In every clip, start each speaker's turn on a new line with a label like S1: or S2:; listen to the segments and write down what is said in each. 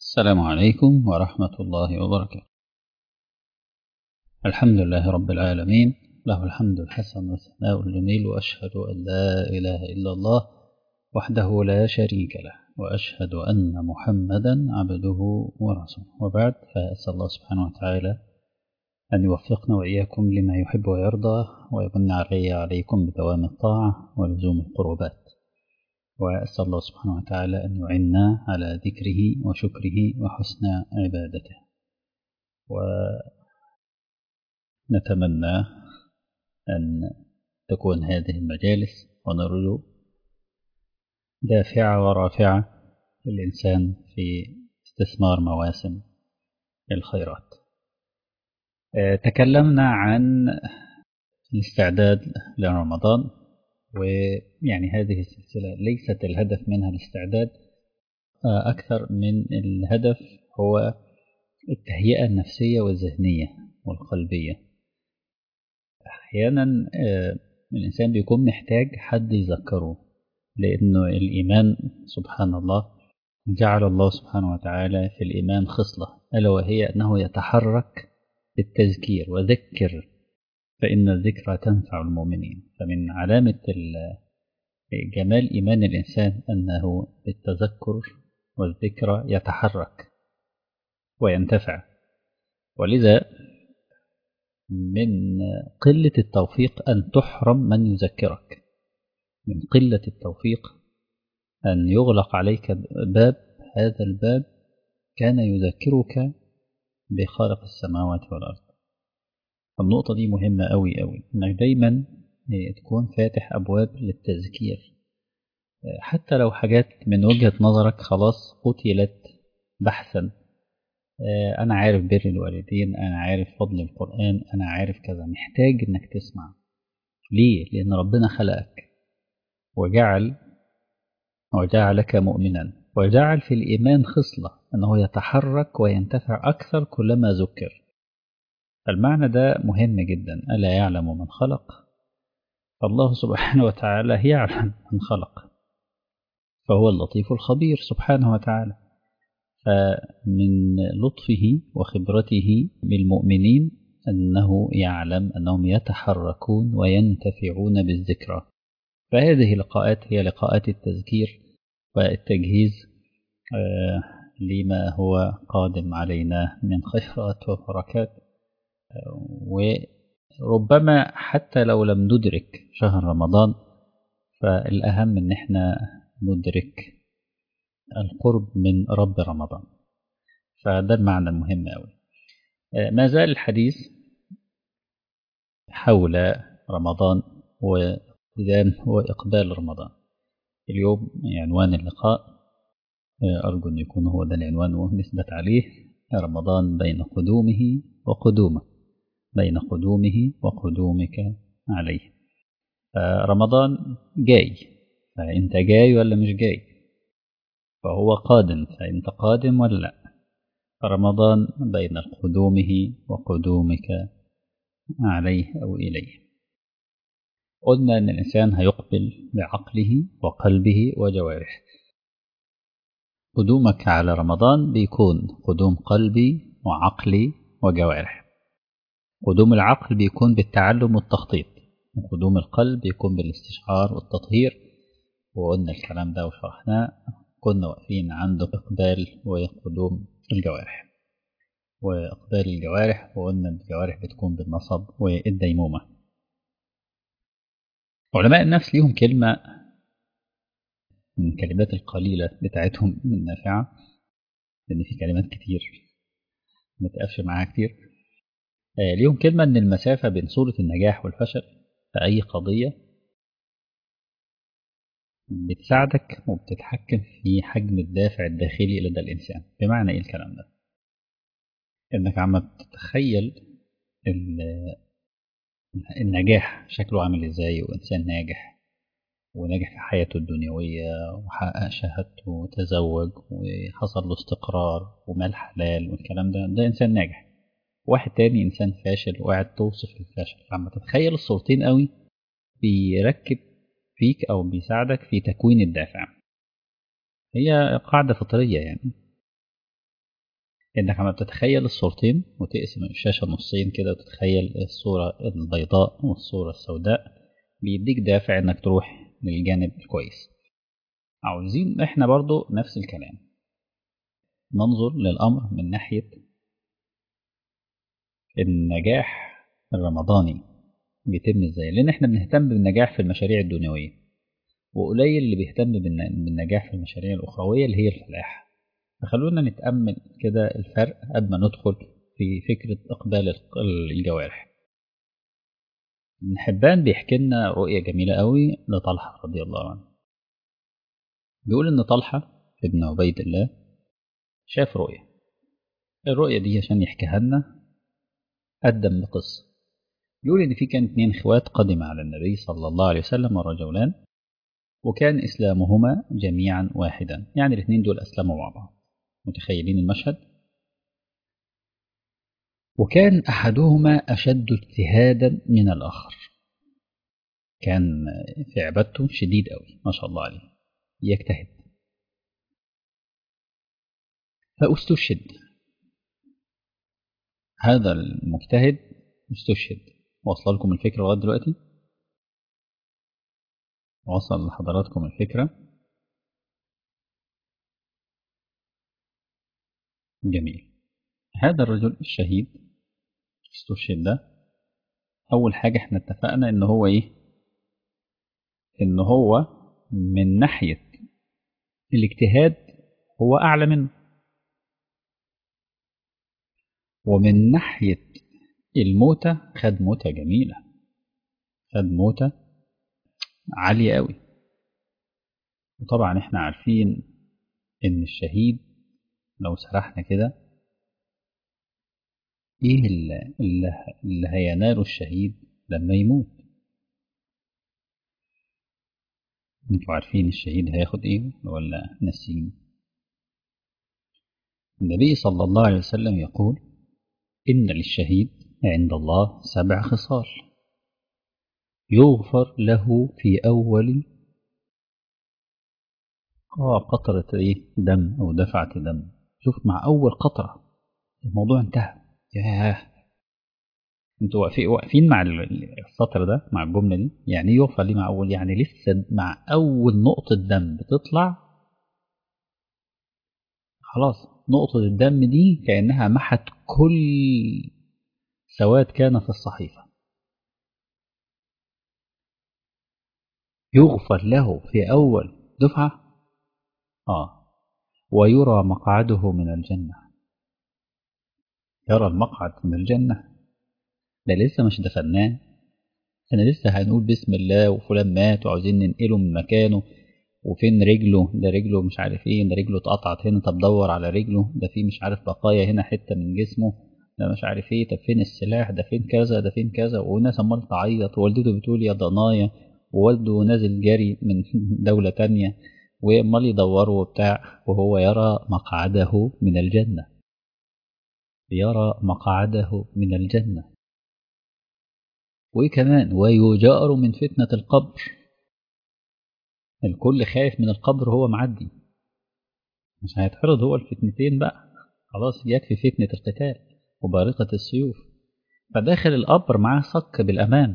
S1: السلام عليكم ورحمة الله وبركاته. الحمد لله رب العالمين، له الحمد الحسن والثناء الجميل، وأشهد أن لا إله إلا الله وحده لا شريك له، وأشهد أن محمدا عبده ورسوله. وبعد، فأسأل الله سبحانه وتعالى أن يوفقنا وإياكم لما يحب ويرضى، ويمن عليكم بدوام الطاعة ولزوم القربات. وأسأل الله سبحانه وتعالى أن يعنا على ذكره وشكره وحسن عبادته. ونتمنى أن تكون هذه المجالس ونرجو دافعة ورافعة للإنسان في استثمار مواسم الخيرات. تكلمنا عن الاستعداد لرمضان، ويعني هذه السلسلة ليست الهدف منها الاستعداد، أكثر من الهدف هو التهيئة النفسية والذهنية والقلبية. أحيانا الإنسان بيكون محتاج حد يذكره، لأنه الإيمان سبحان الله جعل الله سبحانه وتعالى في الإيمان خصلة، ألا وهي أنه يتحرك بالتذكير، وذكر فإن الذكرى تنفع المؤمنين. فمن علامة جمال إيمان الإنسان أنه بالتذكر والذكرى يتحرك وينتفع. ولذا من قلة التوفيق أن تحرم من يذكرك، من قلة التوفيق أن يغلق عليك باب، هذا الباب كان يذكرك بخالق السماوات والأرض. النقطة دي مهمة أوي أوي، إنك دايما تكون فاتح أبواب للتذكير، حتى لو حاجات من وجهة نظرك خلاص قتلت بحثا. أنا عارف بر الوالدين، أنا عارف فضل القرآن، أنا عارف كذا، محتاج إنك تسمع. ليه؟ لأن ربنا خلقك وجعلك مؤمنا، وجعل في الإيمان خصلة أنه يتحرك وينتفع أكثر كلما ذكر. المعنى ده مهم جدا. ألا يعلم من خلق؟ الله سبحانه وتعالى يعلم من خلق، فهو اللطيف الخبير سبحانه وتعالى. فمن لطفه وخبرته بالمؤمنين أنه يعلم أنهم يتحركون وينتفعون بالذكرى. فهذه اللقاءات هي لقاءات التذكير والتجهيز لما هو قادم علينا من خيرات وبركات. وربما حتى لو لم ندرك شهر رمضان، فالأهم أن احنا ندرك القرب من رب رمضان. فده المعنى المهم أوي. ما زال الحديث حول رمضان وإقبال رمضان. اليوم عنوان اللقاء، أرجو أن يكون هو ده العنوان ونثبت عليه: رمضان بين قدومه وقدومه، بين قدومه وقدومك عليه. رمضان جاي، فأنت جاي ولا مش جاي؟ فهو قادم، فأنت قادم ولا لا؟ رمضان بين قدومه وقدومك عليه أو إليه. قلنا أن الإنسان هيقبل بعقله وقلبه وجوارحه. قدومك على رمضان بيكون قدوم قلبي وعقلي وجوارح. قدوم العقل بيكون بالتعلم والتخطيط، وقدوم القلب بيكون بالاستشعار والتطهير. وقلنا الكلام ده وشرحناه، كنا واقفين عند إقبال وقدوم الجوارح. وإقبال الجوارح، وقلنا الجوارح بتكون بالنصب والديمومة. علماء النفس ليهم كلمة من الكلمات القليلة بتاعتهم النافعة، لأن في كلمات كتير ما تقفش معاها كتير. ليهم كلمة إن المسافة بين صورة النجاح والفشل في أي قضية بتساعدك وبتتحكم في حجم الدافع الداخلي لدى الإنسان. بمعنى إيه الكلام ده؟ إنك عم تتخيل النجاح شكله عامل إزاي، وإنسان ناجح ونجح في حياته الدنيوية وحقق شهادته وتزوج وحصل له استقرار ومال حلال والكلام ده إنسان ناجح. واحد تاني إنسان فاشل وقاعد توصف الفشل. فلما تتخيل الصورتين قوي بيركب فيك أو بيساعدك في تكوين الدافع. هي قاعدة فطرية يعني. إنك عم بتتخيل الصورتين وتقسم الشاشة نصين كده وتتخيل الصورة البيضاء والصورة السوداء، بيديك دافع إنك تروح للجانب الكويس. عاوزين إحنا برضو نفس الكلام، ننظر للأمر من ناحية النجاح الرمضاني بيتم إزاي، لأن إحنا بنهتم بالنجاح في المشاريع الدنيوية، وقليل اللي بيهتم بالنجاح في المشاريع الأخروية اللي هي الفلاح. فخلونا نتأمل كده الفرق قبل ما ندخل في فكرة إقبال الجوارح. ابن حبان بيحكي لنا رؤية جميلة قوي لطلحة رضي الله عنه. بيقول إن طلحة ابن عبيد الله شاف رؤية. الرؤية دي عشان يحكيها لنا قدم بقصة. بيقول إن في كان 2 إخوات قدم على النبي صلى الله عليه وسلم ورجلان، وكان إسلامهما جميعا واحدا، يعني الاثنين دول أسلموا مع بعض. متخيلين المشهد؟ وكان أحدهما أشد اجتهادا من الآخر، كان في عبادته شديد قوي ما شاء الله عليه، يجتهد. فاستشهد هذا المجتهد، استشهد. وصل لكم الفكرة لغاية دلوقتي؟ وصل لحضراتكم الفكرة؟ جميل. هذا الرجل الشهيد استشهد ده، أول حاجة احنا اتفقنا إن هو إيه؟ إن هو من ناحية الاجتهاد هو أعلى منه، ومن ناحية الموتة خد موتة جميلة، خد موتة عالية قوي. وطبعا احنا عارفين إن الشهيد لو سرحنا كده إيه اللي هيناله الشهيد لما يموت. انتوا عارفين الشهيد هياخد إيه ولا ناسين؟ النبي صلى الله عليه وسلم يقول إن للشهيد عند الله 7 خصال يغفر له في أول قطرة دم أو دفعة دم. شوف مع أول قطرة الموضوع انتهى. ياه، انتوا واقفين مع السطر ده، مع الجملة دي. يعني يغفر لي مع أول، يعني لسه مع أول نقطة دم بتطلع خلاص، نقطة الدم دي كأنها محت كل سواد كان في الصحيفة. يغفر له في أول دفعة. ويرى مقعده من الجنة. يرى المقعد من الجنة، ده لسه مش دفناه، احنا لسه هنقول بسم الله وفلان مات وعاوزين ننقله من مكانه، وفين رجله، ده رجله مش عارف ايه، ده رجله اتقطعت هنا، طب دور على رجله، ده في مش عارف بقايا هنا حتة من جسمه، ده مش عارف ايه، طب فين السلاح، ده فين كذا، ده فين كذا. والناس عمال تعيط، ووالدته بتقول يا ضنايا، ووالده نازل جري من دولة تانية، وعمال يدوروا وبتاع، وهو يرى مقعده من الجنة، يرى مقعده من الجنة. وكمان ويجار من فتنة القبر. الكل خايف من القبر، هو معدي مش هيتعرض هو الفتنتين بقى، خلاص يكفي فتنة القتال وبارقة السيوف. فداخل القبر معاه صك بالأمان.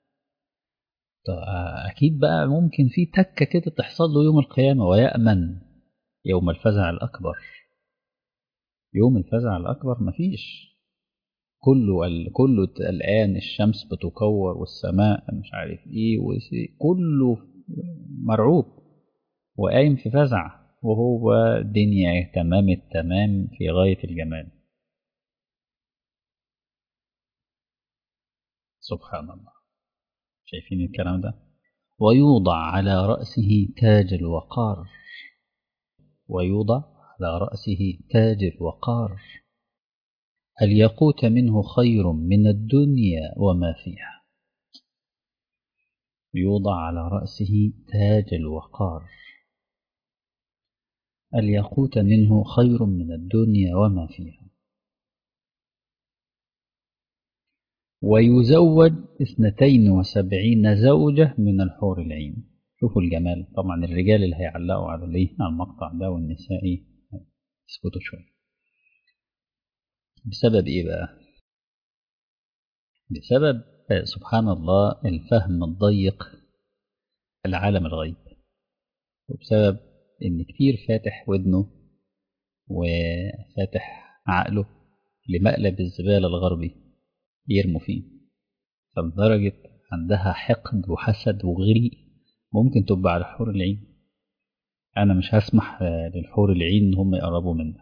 S1: أكيد بقى ممكن في تكة كده تحصل له يوم القيامة ويأمن يوم الفزع الأكبر. يوم الفزع الأكبر مفيش، كله الآن الشمس بتكور والسماء مش عارف ايه، كله مرعوب وقايم في فزع، وهو الدنيا تمام التمام في غاية الجمال. سبحان الله. شايفين الكلام ده؟ ويوضع على رأسه تاج الوقار. ويوضع على رأسه تاج الوقار. الياقوت منه خير من الدنيا وما فيها. يوضع على رأسه تاج الوقار. الياقوت منه خير من الدنيا وما فيها. ويزوج 72 زوجة من الحور العين. شوفوا الجمال. طبعا الرجال اللي هيعلقوا على المقطع ده والنساء يسكتوا شوية. بسبب إيه بقى؟ بسبب سبحان الله الفهم الضيق العالم الغيب، وبسبب إن كتير فاتح ودنه وفاتح عقله لمقلب الزبالة الغربي يرموا فيه، فلدرجة عندها حقد وحسد وغل ممكن تبقى على حور العين. أنا مش هسمح للحور العين إن هم يقربوا منك،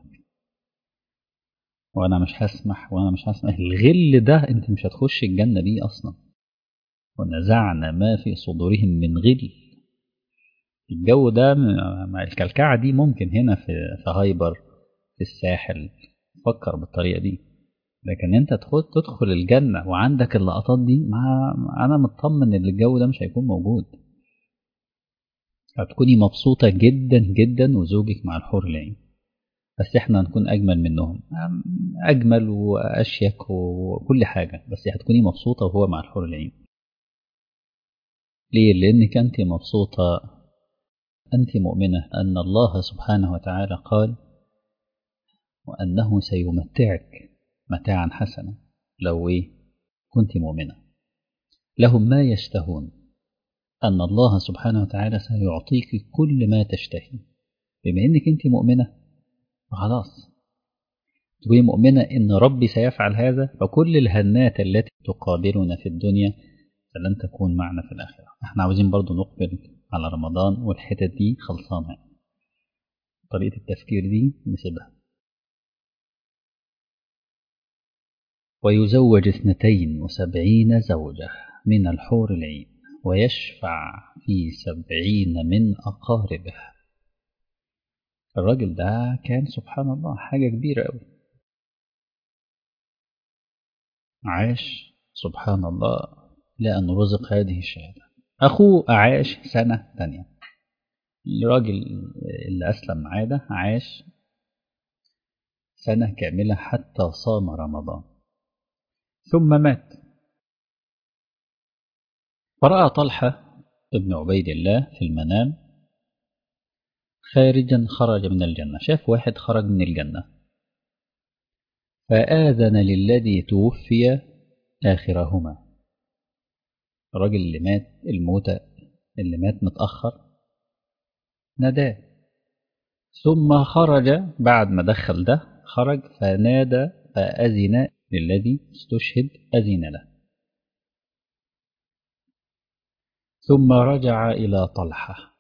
S1: وأنا مش هسمح الغل ده أنت مش هتخش الجنة بيه أصلا. ونزعنا ما في صدورهم من غل. الجو ده مع الكلكعة دي ممكن هنا في هايبر في الساحل فكر بالطريقة دي، لكن انت تدخل الجنة وعندك اللقطات دي، انا مطمن ان الجو ده مش هيكون موجود. هتكوني مبسوطة جدا جدا وزوجك مع الحور العين، بس احنا هنكون اجمل منهم، اجمل واشيك وكل حاجة، بس هتكوني مبسوطة وهو مع الحور العين. ليه؟ لانك انت مبسوطة، انت مؤمنة ان الله سبحانه وتعالى قال وانه سيمتعك متاعا حسنا. لو ايه كنت مؤمنة لهم ما يشتهون، أن الله سبحانه وتعالى سيعطيك كل ما تشتهي. بما أنك أنت مؤمنة فخلاص، تكوني مؤمنة أن ربي سيفعل هذا، فكل الهنات التي تقابلنا في الدنيا فلن تكون معنا في الآخرة. احنا عاوزين برضو نقبل على رمضان والحتة دي خلصانة، طريقة التفكير دي نسيبها. ويزوج 72 زوجة من الحور العين ويشفع في 70 من أقاربه. الراجل ده كان سبحان الله حاجة كبيرة أوي، عاش سبحان الله لأن رزق هذه الشهادة. أخوه عاش سنة تانية، الراجل اللي أسلم معاه ده عاش سنة كاملة حتى صام رمضان ثم مات. فرأى طلحة ابن عبيد الله في المنام خارجا خرج من الجنة، شاف واحد خرج من الجنة، فآذن للذي توفي آخرهما. الراجل اللي مات الموتى اللي مات متأخر ناداه، ثم خرج بعد ما دخل ده خرج فنادى فأذن للذي استشهد أذن له، ثم رجع إلى طلحة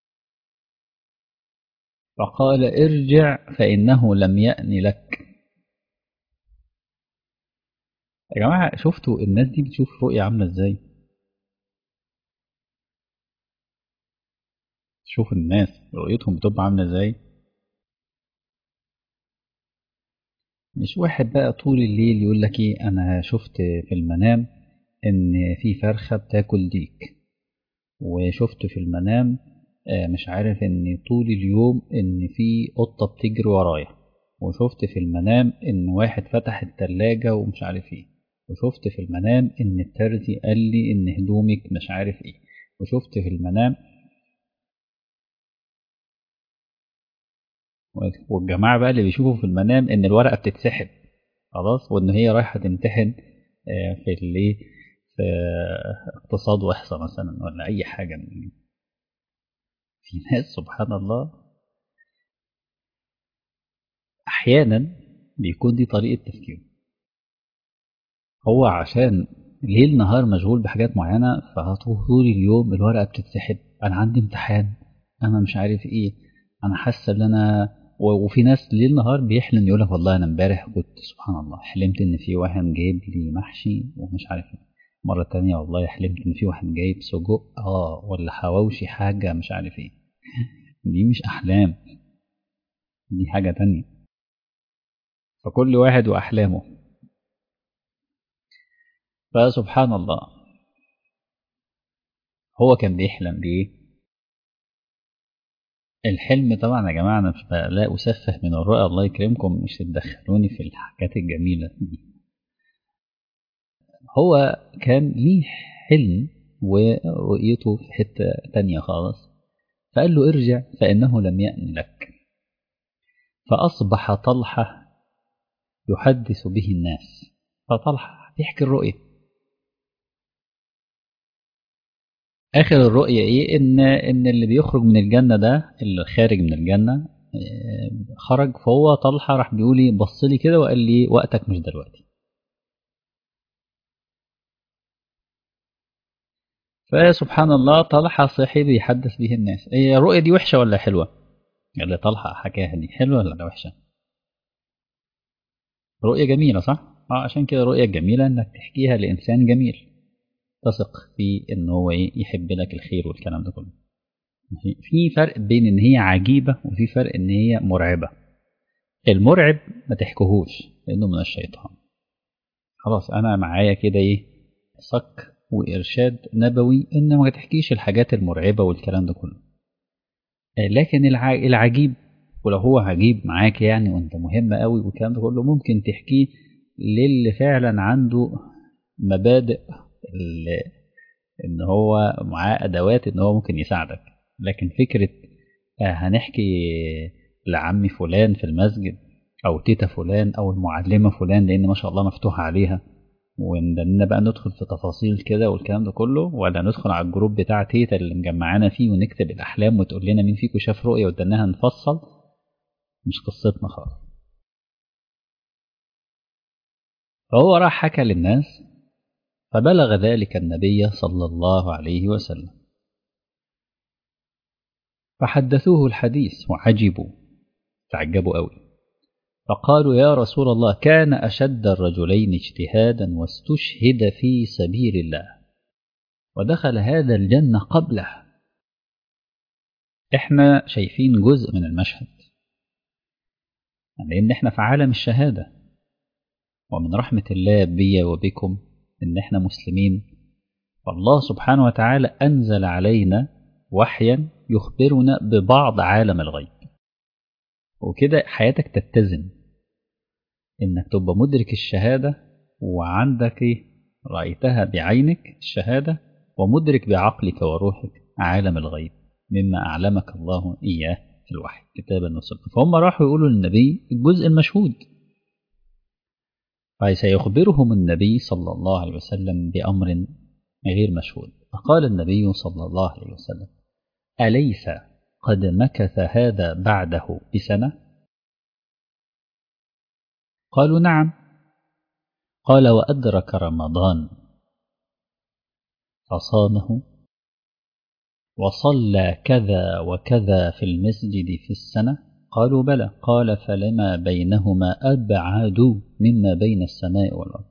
S1: فقال ارجع فإنه لم يأن لك. يا جماعة شفتوا الناس دي بتشوف رؤية عاملة ازاي؟ شوف الناس رؤيتهم بتبقى عاملة ازاي. مش واحد بقى طول الليل يقول لك ايه انا شفت في المنام ان في فرخة بتاكل ديك، وشفت في المنام مش عارف ان طول اليوم ان في قطة بتجري ورايا، وشفت في المنام ان واحد فتح التلاجة ومش عارف ايه، وشفت في المنام ان الترزي قال لي ان هدومك مش عارف ايه، وشفت في المنام. والجماعة بقى اللي بيشوفوا في المنام ان الورقة بتتسحب خلاص، وان هي رايحة تمتحن في الايه في اقتصاد واحصاء مثلا ولا اي حاجة من دي. في ناس سبحان الله احيانا بيكون دي طريقة تفكيره، هو عشان ليل نهار مشغول بحاجات معينة فطول اليوم الورقة بتتسحب، أنا عندي امتحان، أنا مش عارف إيه، أنا حاسة إن أنا وفي ناس ليل نهار بيحلم يقولك والله أنا امبارح كنت سبحان الله حلمت إن في واحد جايب لي محشي ومش عارف إيه، مرة تانية والله حلمت إن في واحد جايب سجق ولا حواوشي حاجة مش عارف إيه. دي مش أحلام، دي حاجة تانية. فكل واحد وأحلامه. فسبحان الله هو كان بيحلم بإيه؟ الحلم طبعا يا جماعة أنا مش لا أسفه من الرؤى، الله يكرمكم مش تدخلوني في الحاجات الجميلة دي. هو كان ليه حلم ورؤيته في حتة تانية خالص، فقال له ارجع فإنه لم يأن لك. فأصبح طلحة يحدث به الناس. فطلحة بيحكي الرؤية. آخر الرؤية إيه؟ إن اللي بيخرج من الجنة ده، اللي خارج من الجنة خرج. فهو طلحة راح بيقول لي، بص لي كده وقال لي وقتك مش دلوقتي. فسبحان الله طلحة صحي بيحدث به الناس. هي الرؤية دي وحشة ولا حلوة؟ اللي طلحة حكاها دي حلوة ولا وحشة؟ رؤية جميلة صح؟ عشان كده رؤية جميلة إنك تحكيها لإنسان جميل تثق فيه إن هو يحب لك الخير والكلام ده كله. في فرق بين إن هي عجيبة وفي فرق إن هي مرعبة. المرعب ما تحكيهوش لأنه من الشيطان. خلاص أنا معايا كده صك وإرشاد نبوي إن ما تحكيش الحاجات المرعبة والكلام ده كله. لكن العجيب، ولو هو عجيب معاك يعني وانت مهم قوي والكلام ده كله، ممكن تحكيه للي فعلا عنده مبادئ ان هو معاه ادوات ان هو ممكن يساعدك. لكن فكرة هنحكي لعمي فلان في المسجد او تيتا فلان او المعلمة فلان لان ما شاء الله مفتوحة عليها، وإننا بقى ندخل في تفاصيل كده والكلام ده كله، ولا ندخل على الجروب بتاع تيتا اللي مجمعانا فيه ونكتب الأحلام وتقول لنا مين فيكم شاف رؤية ودناها نفصل، مش قصتنا خالص. فهو راح حكى للناس فبلغ ذلك النبي صلى الله عليه وسلم، فحدثوه الحديث وعجبوا، تعجبوا قوي. فقالوا يا رسول الله كان أشد الرجلين اجتهادا واستشهد في سبيل الله ودخل هذا الجنة قبله. احنا شايفين جزء من المشهد، لأن احنا في عالم الشهادة، ومن رحمة الله بي وبكم إن احنا مسلمين. فالله سبحانه وتعالى أنزل علينا وحيا يخبرنا ببعض عالم الغيب، وكده حياتك تتزن إنك تبقى مدرك الشهادة وعندك رأيتها بعينك الشهادة، ومدرك بعقلك وروحك عالم الغيب مما أعلمك الله إياه في الوحي كتابا وسنة. فهم راحوا يقولوا للنبي الجزء المشهود، فسيخبرهم النبي صلى الله عليه وسلم بأمر غير مشهود. فقال النبي صلى الله عليه وسلم أليس قد مكث هذا بعده بسنة؟ قالوا نعم. قال وأدرك رمضان فصامه وصلى كذا وكذا في المسجد في السنة؟ قالوا بلى. قال فلما بينهما أبعد مما بين السماء والأرض.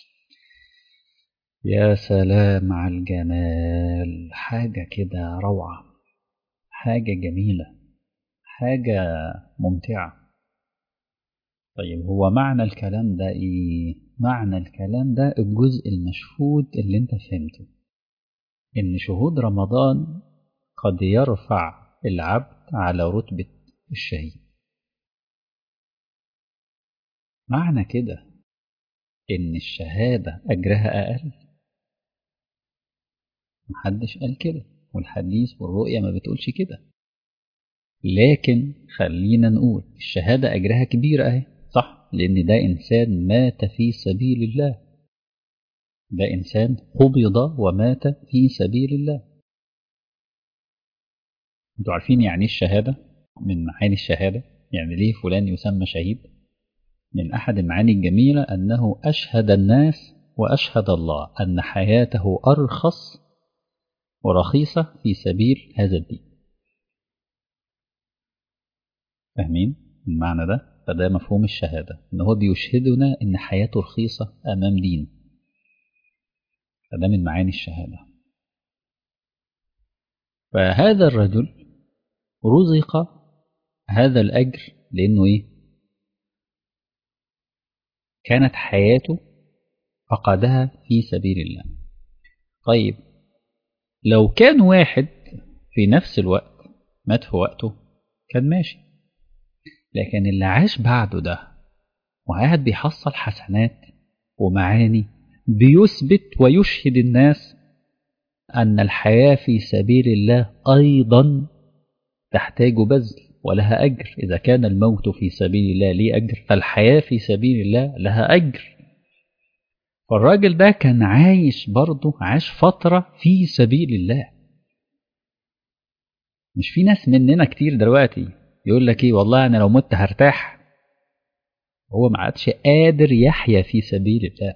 S1: يا سلام على الجمال، حاجة كده روعة، حاجة جميلة، حاجة ممتعة. طيب هو معنى الكلام ده إيه؟ معنى الكلام ده الجزء المشهود اللي انت فهمته، إن شهود رمضان قد يرفع العبد على رتبة الشهيد. معنى كده إن الشهادة أجرها أقل؟ محدش قال كده، والحديث والرؤية ما بتقولش كده. لكن خلينا نقول الشهادة أجرها كبير أهي، صح؟ لأن ده إنسان مات في سبيل الله، ده إنسان قبض ومات في سبيل الله. انتوا عارفين يعني الشهادة؟ من معاني الشهادة يعني ليه فلان يسمى شهيد؟ من أحد المعاني الجميلة أنه أشهد الناس وأشهد الله أن حياته أرخص ورخيصة في سبيل هذا الدين. فاهمين المعنى ده؟ فده مفهوم الشهادة، إن هو بيشهدنا إن حياته رخيصة أمام دين. فده من معاني الشهادة. فهذا الرجل رزق هذا الأجر لأنه كانت حياته فقدها في سبيل الله. طيب لو كان واحد في نفس الوقت مات في وقته كان ماشي، لكن اللي عاش بعده ده وقاعد بيحصل حسنات ومعاني بيثبت ويشهد الناس أن الحياة في سبيل الله أيضا تحتاج بذل ولها أجر. إذا كان الموت في سبيل الله ليه أجر، فالحياة في سبيل الله لها أجر. فالراجل ده كان عايش برضه، عاش فترة في سبيل الله. مش في ناس مننا كتير دلوقتي يقول لك ايه، والله انا لو مت هرتاح. هو ما عادش قادر يحيا في سبيل الله،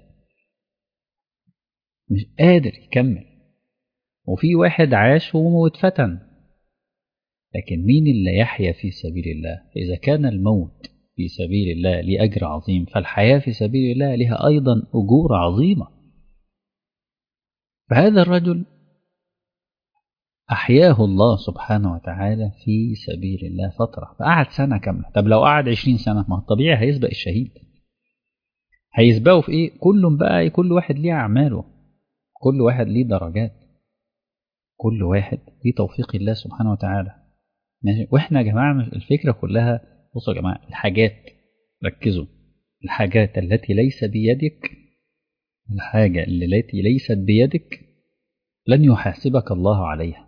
S1: مش قادر يكمل. وفي واحد عاش واتفتن. لكن مين اللي يحيا في سبيل الله؟ إذا كان الموت في سبيل الله ليه أجر عظيم، فالحياة في سبيل الله لها أيضا أجور عظيمة. فهذا الرجل أحياه الله سبحانه وتعالى في سبيل الله فترة، فقعد سنة كاملة. طب لو قعد 20 سنة، ما الطبيعي هيسبق الشهيد. هيسبقوا في إيه؟ كل بقى كل واحد ليه أعماله، كل واحد ليه درجات، كل واحد ليه توفيق الله سبحانه وتعالى. ماشي. وإحنا يا جماعة الفكرة كلها، بصوا يا جماعة، الحاجات، ركزوا، الحاجات التي ليس بيدك، الحاجة التي ليست بيدك لن يحاسبك الله عليها.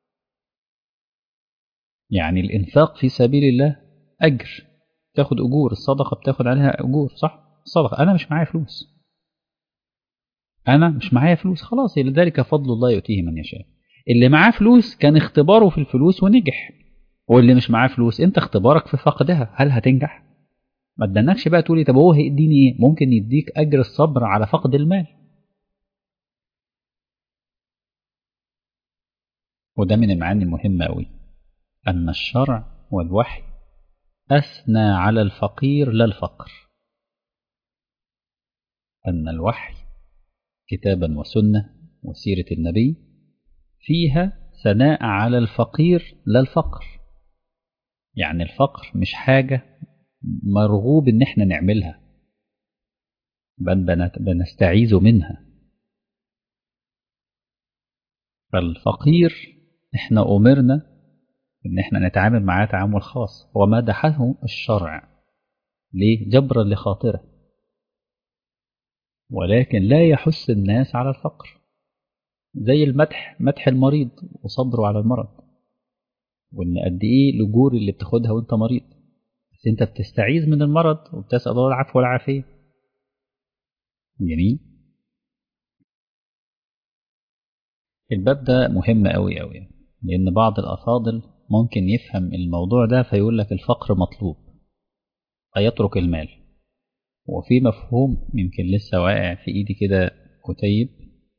S1: يعني الإنفاق في سبيل الله أجر، تاخد أجور. الصدقة بتاخد عليها أجور، صح؟ الصدقة، أنا مش معايا فلوس، أنا مش معايا فلوس، خلاص، لذلك فضل الله يؤتيه من يشاء. اللي معاه فلوس كان اختباره في الفلوس ونجح، واللي مش معاه فلوس أنت اختبارك في فقدها، هل هتنجح؟ ما تدنكش بقى تقولي طب هو هيديني إيه؟ ممكن يديك أجر الصبر على فقد المال. وده من المعاني المهمة أوي، أن الشرع والوحي أثنى على الفقير لا الفقر. أن الوحي كتابا وسنة وسيرة النبي فيها ثناء على الفقير لا الفقر. يعني الفقر مش حاجة مرغوب إن احنا نعملها، بل بنستعيذ منها. فالفقير احنا أمرنا إن احنا نتعامل معاه تعامل خاص، ومدحه الشرع ليه؟ جبرا لخاطره، ولكن لا يحث الناس على الفقر. زي المدح، مدح المريض وصبره على المرض، وإن قد إيه الأجور اللي بتاخدها وأنت مريض، بس أنت بتستعيذ من المرض وبتسأل الله العفو والعافية. جميل. الباب ده مهم أوي أوي، لأن بعض الأفاضل ممكن يفهم الموضوع ده فيقول لك الفقر مطلوب فيترك المال. وفي مفهوم يمكن لسه واقع في إيدي كده كتيب،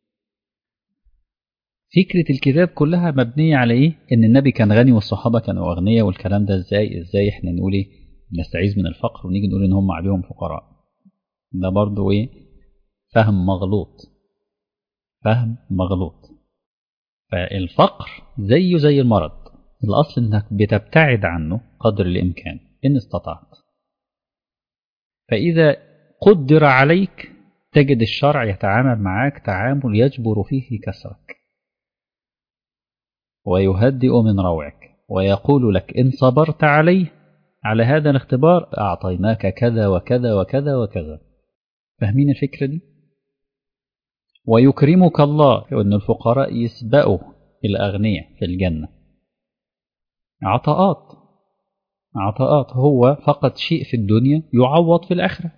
S1: فكرة الكتاب كلها مبنية على إيه؟ إن النبي كان غني والصحابة كانوا أغنياء، والكلام ده إزاي إحنا نقول إيه؟ نستعيذ من الفقر ونيجي نقول إن هم عليهم فقراء. ده برضو إيه؟ فهم مغلوط، فهم مغلوط. فالفقر زيه زي المرض، الأصل إنك بتبتعد عنه قدر الإمكان إن استطعت. فإذا قدر عليك تجد الشرع يتعامل معاك تعامل يجبر فيه كسرك ويهدئ من روعك، ويقول لك إن صبرت عليه على هذا الاختبار أعطيناك كذا وكذا وكذا وكذا. فاهمين الفكرة دي؟ ويكرمك الله، وأن الفقراء يسبقوا الأغنياء في الجنة. عطاءات، عطاءات. هو فقد شيء في الدنيا يعوض في الآخرة.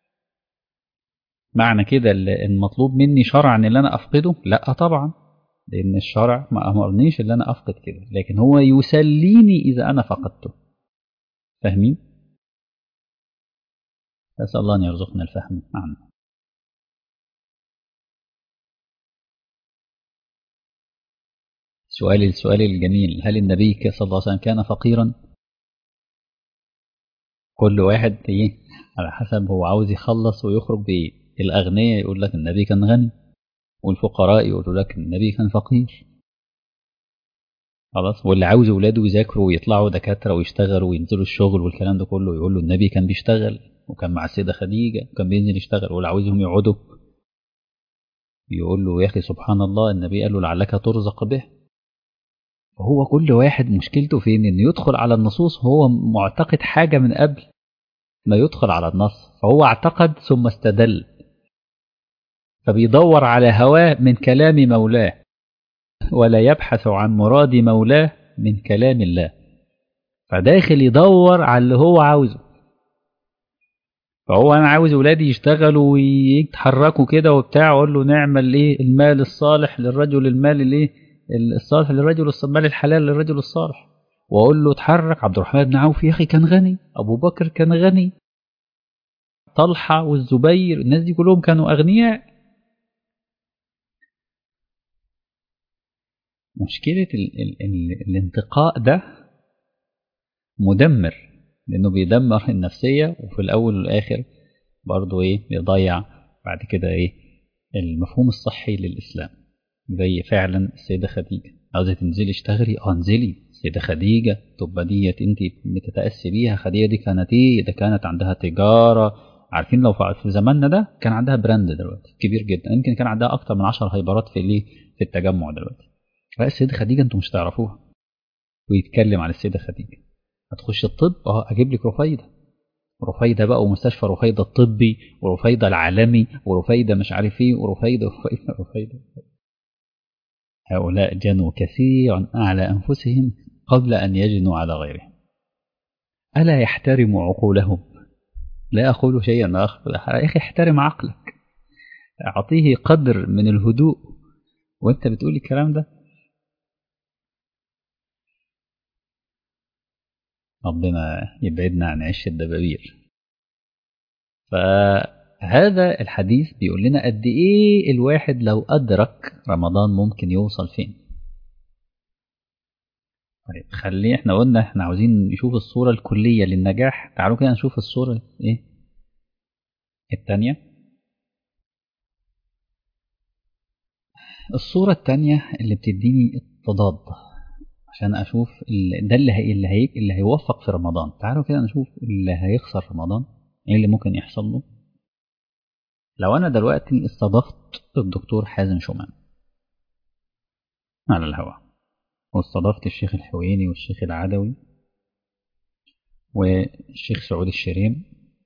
S1: معنى كده المطلوب مني شرعا ان انا افقده؟ لا طبعا، لان الشرع ما امرنيش ان انا افقد كده، لكن هو يسليني اذا انا فقدته. فاهمين؟ اسال الله ان يرزقنا الفهم معنا. السؤال الجميل، هل النبي صلى الله عليه وسلم كان فقيرا؟ كل واحد ايه على حسب هو عاوز يخلص ويخرج بايه. الاغنياء يقول لك النبي كان غني، والفقراء يقولوا لك النبي كان فقير. خلاص. واللي عاوز اولاده يذاكروا ويطلعوا دكاتره ويشتغلوا وينزلوا الشغل والكلام ده كله يقول له النبي كان بيشتغل وكان مع السيده خديجه وكان بينزل يشتغل. واللي عاوزهم يقعدوا يقول له يا اخي سبحان الله النبي قال له لعلك ترزق به. فهو كل واحد مشكلته فين؟ انه يدخل على النصوص هو معتقد حاجه من قبل ما يدخل على النص، فهو اعتقد ثم استدل، فبيدور على هواه من كلام مولاه ولا يبحث عن مراد مولاه من كلام الله. فداخل يدور على اللي هو عاوزه. فهو انا عاوز ولادي يشتغلوا ويتحركوا كده وبتاع، اقول له نعمل ايه؟ المال الصالح للرجل، المال الايه الصالح للرجل، المال الحلال للرجل الصالح. واقول له اتحرك. عبد الرحمن بن عوف يا اخي كان غني، ابو بكر كان غني، طلحه والزبير، الناس دي كلهم كانوا اغنياء. مشكله الانتقاء ده مدمر، لانه بيدمر النفسيه، وفي الاول والاخر برضه ايه بيضيع بعد كده ايه المفهوم الصحي للاسلام. زي فعلا السيده خديجه، عاوزه تنزلي اشتغلي، انزلي. السيده خديجه تبقى ديت انت بتتاسي بيها. خديجه دي كانت ايه؟ ده كانت عندها تجاره. عارفين لو في زماننا ده كان عندها براند دلوقتي كبير جدا، يمكن كان عندها اكتر من 10 هايبرات في الايه في التجمع دلوقتي. فالسيده خديجه انتم مش تعرفوها. ويتكلم عن السيده خديجه، هتخش الطب اجيب لك رفيده. رفيدة بقى، ومستشفى رفيدة الطبي، ورفيدة العالمي، ورفيدة مش عارف ايه، ورفيدة. هؤلاء جنوا كثيرا على أنفسهم قبل أن يجنوا على غيرهم. ألا يحترموا عقولهم؟ لا أقول شيئا آخر، يا أخي احترم عقلك، أعطيه قدر من الهدوء وأنت بتقول الكلام ده. ربنا يبعدنا عن عش الدبابير. فهذا الحديث بيقول لنا قد إيه الواحد لو أدرك رمضان ممكن يوصل فين. طيب خليه، احنا قلنا احنا عاوزين نشوف الصورة الكلية للنجاح. تعالوا كده نشوف الصورة ايه التانية. الصورة التانية اللي بتديني التضاد، عشان اشوف ده اللي هيوفق في رمضان. تعالوا كده نشوف اللي هيخسر في رمضان ايه اللي ممكن يحصل له. لو انا دلوقتي استضفت الدكتور حازم شومان على الهواء، واستضفت الشيخ الحويني والشيخ العدوي والشيخ سعود الشريم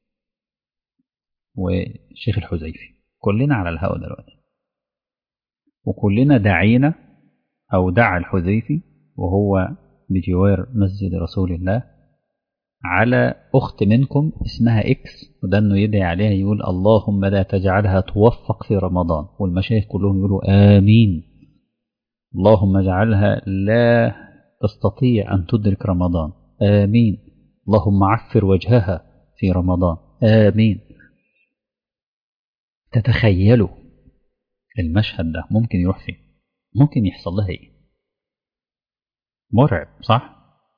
S1: والشيخ الحذيفي، كلنا على الهواء دلوقتي، وكلنا دعينا أو دعا الحذيفي وهو بجوار مسجد رسول الله على أخت منكم اسمها إكس، وده إنه يدعي عليها يقول اللهم لا تجعلها توفق في رمضان، والمشايخ كلهم يقولوا آمين. اللهم اجعلها لا تستطيع أن تدرك رمضان، آمين. اللهم عفر وجهها في رمضان، آمين. تتخيلوا المشهد ده ممكن يروح فين؟ ممكن يحصل لها إيه؟ مرعب صح؟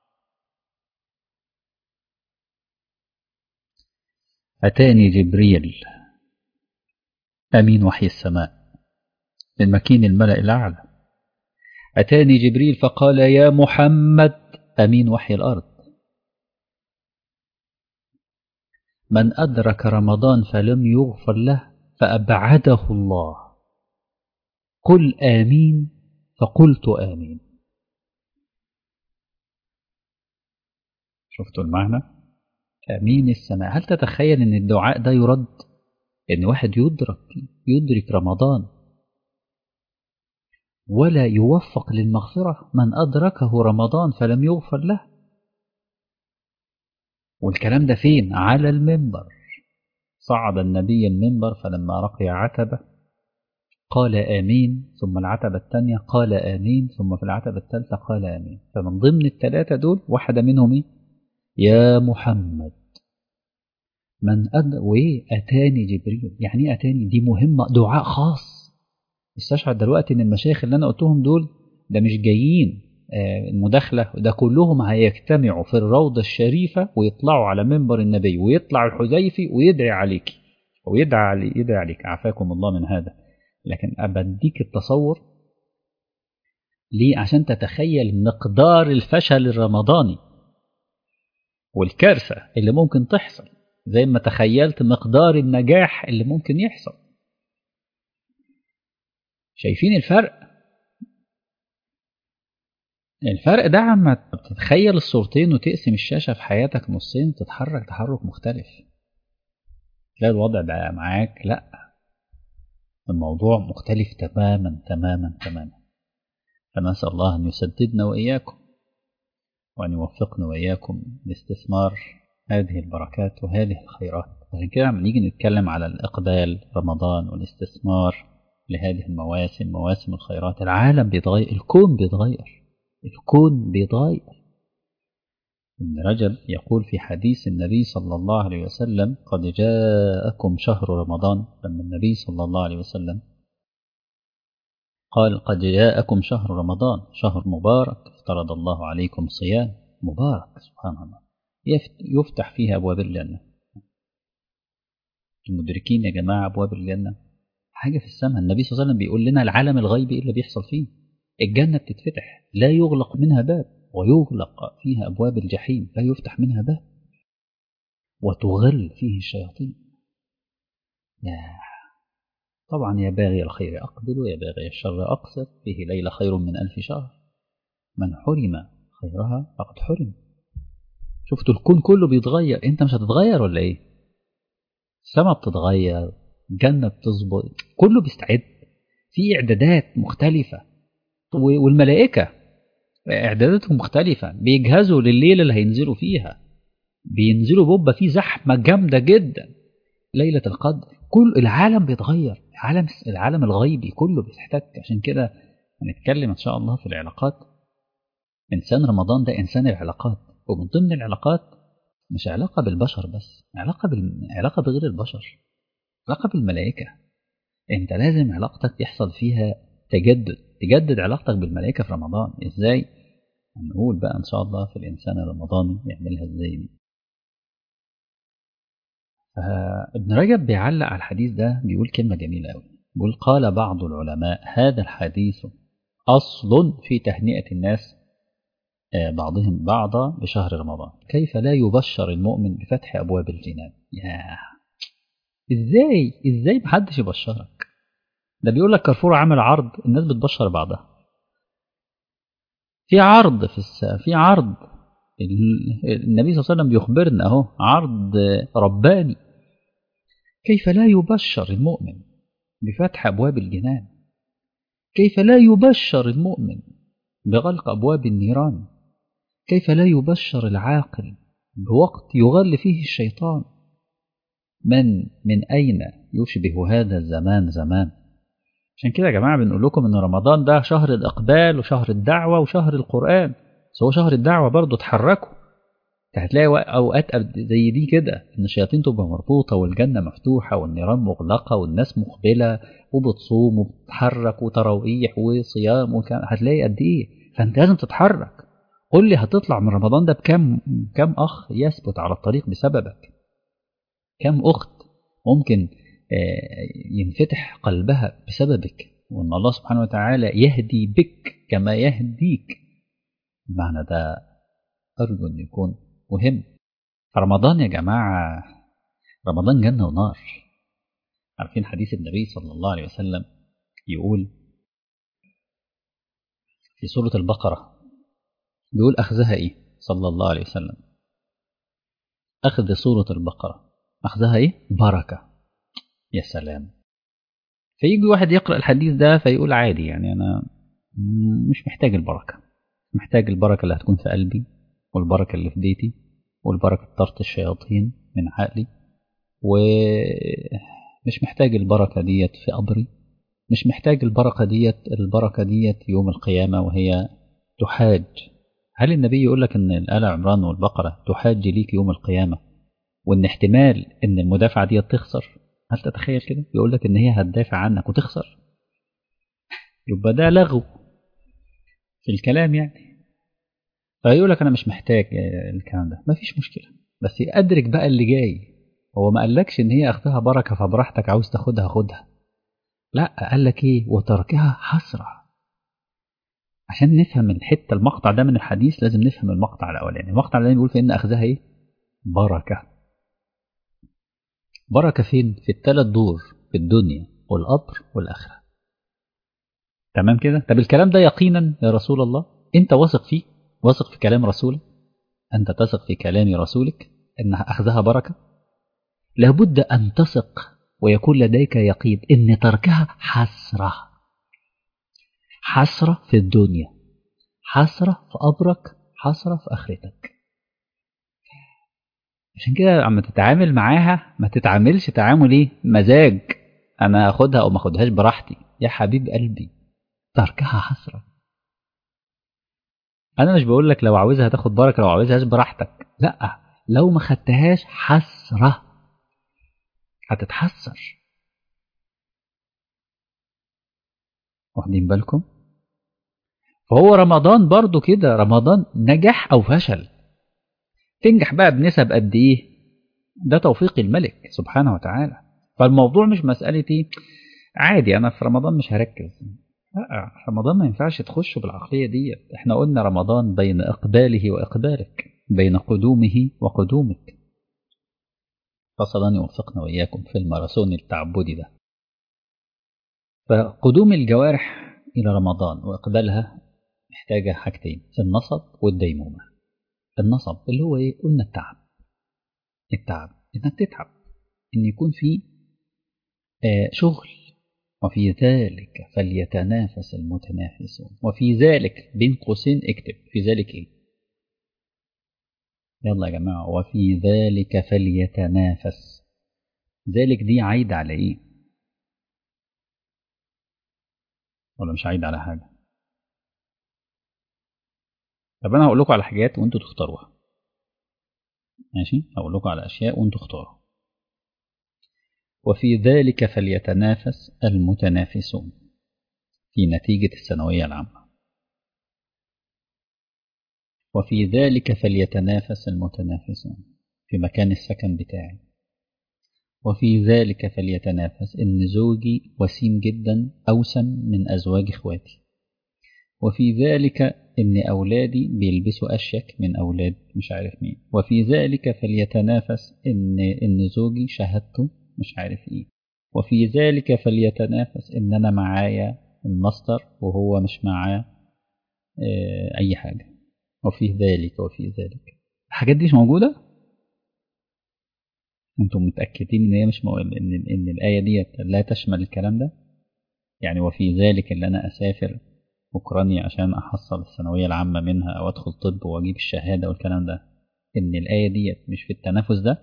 S1: أتاني جبريل أمين وحي السماء من مكين الملأ الأعلى. أتاني جبريل فقال يا محمد أمين وحي الأرض، من أدرك رمضان فلم يغفر له فأبعده الله. قل آمين، فقلت آمين. شفتوا المعنى؟ أمين السماء. هل تتخيل أن الدعاء ده يرد؟ أن واحد يدرك رمضان ولا يوفق للمغفرة؟ من أدركه رمضان فلم يغفر له. والكلام ده فين؟ على المنبر. صعد النبي المنبر فلما رقي عتبة قال آمين، ثم العتبة الثانية قال آمين، ثم في العتبة الثالثة قال آمين. فمن ضمن الثلاثة دول واحدة منهم إيه؟ يا محمد وإيه؟ أتاني جبريل. يعني إيه أتاني؟ دي مهمة، دعاء خاص. استشعر دلوقتي إن المشايخ اللي أنا قلتهم دول ده مش جايين المداخلة، ده كلهم هيجتمعوا في الروضة الشريفة ويطلعوا على منبر النبي، ويطلع الحذيفي ويدعي عليك يدعي عليك عافاكم الله من هذا. لكن أبديك التصور ليه؟ عشان تتخيل مقدار الفشل الرمضاني والكارثة اللي ممكن تحصل، زي ما تخيلت مقدار النجاح اللي ممكن يحصل. شايفين الفرق؟ الفرق ده عما تتخيل الصورتين وتقسم الشاشة في حياتك نصين، تتحرك تحرك مختلف، تلاقي الوضع بقى معاك لا، الموضوع مختلف تماما تماما تماما. فنسأل الله أن يسددنا وإياكم. وأن يوفقنا وإياكم لاستثمار هذه البركات وهذه الخيرات. عشان كده لما نيجي نتكلم على الإقبال رمضان والاستثمار لهذه المواسم، مواسم الخيرات، العالم بيتغير، الكون بيتغير، الكون بيتغير. ابن رجب يقول في حديث النبي صلى الله عليه وسلم: قد جاءكم شهر رمضان. لما النبي صلى الله عليه وسلم قال: قد جاءكم شهر رمضان، شهر مبارك افترض الله عليكم صيام مبارك، سبحان الله، يفتح فيها أبواب الجنة. المدركين يا جماعة أبواب الجنة حاجة في السماء. النبي صلى الله عليه وسلم بيقول لنا العالم الغيبي إيه اللي بيحصل فيه. الجنة بتتفتح، لا يغلق منها باب، ويغلق فيها أبواب الجحيم، لا يفتح منها باب، وتغل فيه الشياطين. طبعا يا باغي الخير أقبل ويا باغي الشر أقصر، فيه ليلة خير من 1000 شهر، من حرم خيرها فقد حرم. شفتوا الكون كله بيتغير، انت مش هتتغير ولا ايه؟ السماء بتتغير، الجنة بتظبط، كله بيستعد، في إعدادات مختلفة، والملائكة إعداداتهم مختلفة، بيجهزوا لليلة اللي هينزلوا فيها، بينزلوا بوبة فيه زحمة جامدة جدا ليلة القدر. كل العالم بيتغير، العالم الغيبي كله بيتحتك. عشان كده هنتكلم إن شاء الله في العلاقات. إنسان رمضان ده إنسان العلاقات، ومن ضمن العلاقات مش علاقة بالبشر بس، علاقة بغير البشر، علاقة بالملائكة. انت لازم علاقتك يحصل فيها تجدد علاقتك بالملائكة في رمضان. ازاي؟ هنقول بقى ان شاء الله في الانسان الرمضاني يعملها ازاي دي. ابن رجب بيعلق على الحديث ده، بيقول كلمة جميلة قوي، بيقول: قال بعض العلماء هذا الحديث أصل في تهنئة الناس بعضهم بعضا بشهر رمضان، كيف لا يبشر المؤمن بفتح أبواب الجنان. ازاي محدش يبشرك؟ ده بيقول لك كارفور عامل عرض، الناس بتبشر بعضها، في عرض في عرض، النبي صلى الله عليه وسلم بيخبرنا اهو، عرض رباني، كيف لا يبشر المؤمن بفتح أبواب الجنان؟ كيف لا يبشر المؤمن بغلق أبواب النيران؟ كيف لا يبشر العاقل بوقت يغل فيه الشيطان؟ من أين يشبه هذا الزمان زمان؟ عشان كده يا جماعة بنقول لكم إن رمضان ده شهر الإقبال وشهر الدعوة وشهر القرآن، بس هو شهر الدعوة برضه. اتحركوا، هتلاقي أوقات زي دي كده إن الشياطين تبقى مربوطة والجنة مفتوحة والنيران مغلقة والناس مقبلة وبتصوم وبتتحرك وتراويح وصيام هتلاقي قد إيه. فأنت لازم تتحرك. قل لي هتطلع من رمضان ده كم أخ يثبت على الطريق بسببك؟ كم أخت ممكن ينفتح قلبها بسببك، وأن الله سبحانه وتعالى يهدي بك كما يهديك. المعنى ده أرجو أن يكون مهم. رمضان يا جماعة، رمضان جنة ونار. عارفين حديث النبي صلى الله عليه وسلم يقول في سورة البقرة، بيقول أخذها إيه صلى الله عليه وسلم؟ أخذ سورة البقرة أخذها إيه؟ بركة. يا سلام. فيجي واحد يقرأ الحديث ده فيقول عادي، يعني أنا مش محتاج البركة، محتاج البركة اللي هتكون في قلبي، والبركة اللي في بيتي، والبركة طرد الشياطين من عقلي، ومش محتاج البركة ديت في قبري، مش محتاج البركة ديت يوم القيامة وهي تحاج. هل النبي يقول لك ان آل عمران والبقرة تحاج ليك يوم القيامة، وان احتمال ان المدافعة ديت تخسر؟ هل تتخيل كده؟ يقول لك ان هي هتدافع عنك وتخسر، يبقى ده لغو في الكلام يعني. فيقول لك انا مش محتاج الكلام ده، مفيش مشكلة، بس ادرك بقى اللي جاي. هو ما قالكش ان هي اخذها بركة فبراحتك عاوز تاخدها خدها، لا، قال لك ايه؟ وتركها حسرة. عشان نفهم الحتة المقطع ده من الحديث لازم نفهم المقطع الاولاني. المقطع الاولاني بيقول في ان اخذها ايه؟ بركة. بركة فين؟ في الثلاث دور، في الدنيا والقبر والآخرة. تمام كده؟ طب الكلام ده يقينا يا رسول الله انت واثق فيه؟ واثق في كلام رسولك؟ انت تثق في كلام رسولك ان اخذها بركة؟ لابد ان تثق ويكون لديك يقين ان تركها حسرة. حسرة في الدنيا، حسرة في قبرك، حسرة في آخرتك. عشان كده عم تتعامل معاها ما تتعاملش تعامل ايه مزاج، انا اخدها او ما اخدهاش براحتي. يا حبيب قلبي تركها حسرة. انا مش بقول لك لو عاوزها تاخد بركة لو عاوزهاش براحتك، لا، لو ما خدتهاش حسرة هتتحسر. واخدين بالكم؟ فهو رمضان برضو كده، رمضان نجاح او فشل. تنجح بقى بنسب قد ايه، ده توفيق الملك سبحانه وتعالى. فالموضوع مش مسألة ايه عادي انا في رمضان مش هركز. لا، رمضان ما ينفعش تخشه بالعقلية دي. احنا قلنا رمضان بين اقباله واقبالك، بين قدومه وقدومك. فصلا يوفقنا واياكم في الماراثون التعبدي ده. فقدوم الجوارح الى رمضان واقبالها محتاجة حاجتين، النصب والديمومة. النصب اللي هو ايه، قلنا التعب. التعب انك تتعب، ان يكون في شغل. وفي ذلك فليتنافس المتنافسون. وفي ذلك بين قوسين اكتب في ذلك ايه، يلا يا جماعة، وفي ذلك فليتنافس. ذلك دي عايد على ايه، ولا مش عايد على حاجة؟ طب انا هقول لكم على حاجات وانتوا تختاروها. ماشي، هقول لكم على اشياء وانتوا اختاروا. وفي ذلك فليتنافس المتنافسون في نتيجة الثانوية العامة. وفي ذلك فليتنافس المتنافسون في مكان السكن بتاعي. وفي ذلك فليتنافس إن زوجي وسيم جدا أوسم من أزواج إخواتي. وفي ذلك إن أولادي بيلبسوا أشيك من أولاد مش عارف مين. وفي ذلك فليتنافس إن زوجي شهادته مش عارف إيه. وفي ذلك فليتنافس إن أنا معايا الماستر وهو مش معاه أي حاجة. وفي ذلك الحاجات دي مش موجودة. انتم متأكدين ان هي مش ان الآية دي لا تشمل الكلام ده؟ يعني وفي ذلك اللي انا اسافر اوكرانيا عشان احصل الثانوية العامة منها او ادخل طب واجيب الشهادة والكلام ده، ان الآية دي مش في التنافس ده؟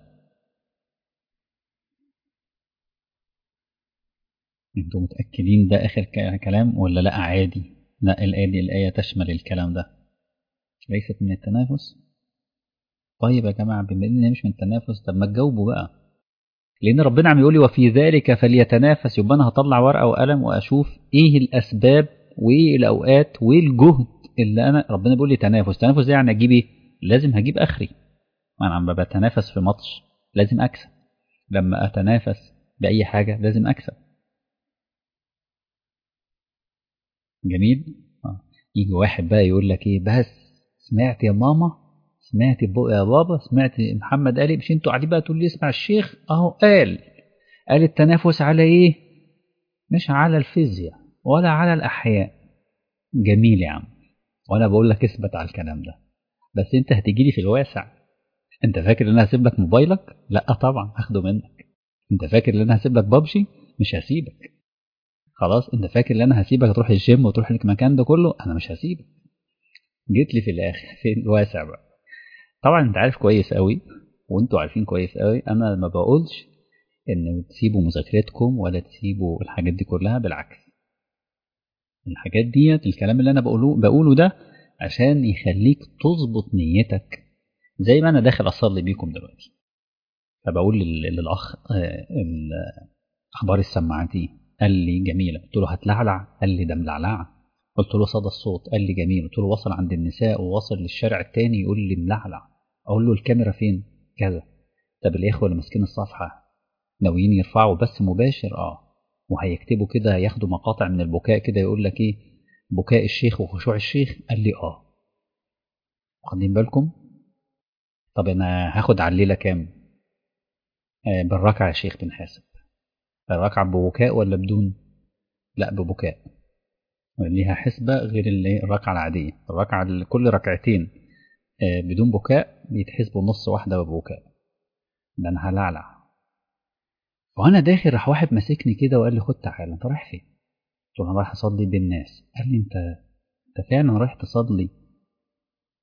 S1: انتم متأكدين ده اخر كلام ولا لا عادي؟ لا، الآية دي الآية تشمل الكلام ده، ليست من التنافس. طيب يا جماعة بما ان هي مش من التنافس، طب ما تجاوبوا بقى. لأن ربنا عم يقول لي وفي ذلك فليتنافس، يبقى أنا هطلع ورقة وقلم وأشوف إيه الأسباب وإيه الأوقات وإيه الجهد اللي أنا ربنا بيقول لي تنافس. تنافس ده يعني أجيب إيه؟ لازم هجيب آخري. أنا عم بتنافس في ماتش لازم أكسب، لما أتنافس بأي حاجة لازم أكسب. جميل؟ يجي واحد بقى يقول لك إيه، بس سمعت يا ماما، سمعت يا بابا، سمعت محمد قال إيه؟ مش أنتوا قاعدين بقى تقول لي اسمع الشيخ أهو قال التنافس على إيه؟ مش على الفيزياء ولا على الأحياء. جميل يا عم، وأنا بقول لك اثبت على الكلام ده، بس أنت هتيجي لي في الواسع. أنت فاكر إن أنا هسيب لك موبايلك؟ لا طبعا هاخده منك. أنت فاكر إن أنا هسيب لك بابجي؟ مش هسيبك. خلاص، أنت فاكر إن أنا هسيبك تروح الجيم وتروح المكان ده كله؟ أنا مش هسيبك. جيت لي في الآخر في الواسع بقى. طبعا أنت عارف كويس قوي، وأنتوا عارفين كويس قوي، أنا ما بقولش إن تسيبوا مذاكرتكم ولا تسيبوا الحاجات دي كلها، بالعكس. الحاجات ديت الكلام اللي انا بقوله ده عشان يخليك تظبط نيتك. زي ما انا داخل اصلي بيكم دلوقتي، فبقول للاخ اخبار السماعات دي، قال لي جميله. قلت له هتلعلع؟ قال لي ده ملعلعه. قلت له صدى الصوت؟ قال لي جميل. قلت له وصل عند النساء ووصل للشارع التاني، يقول لي ملعلع. اقول له الكاميرا فين؟ كذا. طب الاخوه اللي ماسكين الصفحه ناويين يرفعوا بث مباشر؟ وهيكتبوا كده، ياخدوا مقاطع من البكاء كده، يقول لك ايه، بكاء الشيخ وخشوع الشيخ. قال لي واخدين بالكم؟ طب انا هاخد على الليله كام؟ بالركعه يا شيخ بنحاسب. الركعه ببكاء ولا بدون؟ لا ببكاء، ليها حسبه غير الركعه العاديه. الركعه كل ركعتين بدون بكاء بيتحسبوا نص واحده ببكاء. ده انا هلعلع. وانا داخل راح واحد ماسكني كده وقال لي خد تعالى، انت رايح فين؟ قلت له انا رايح اصلي بالناس. قال لي انت فعلا رايح تصلي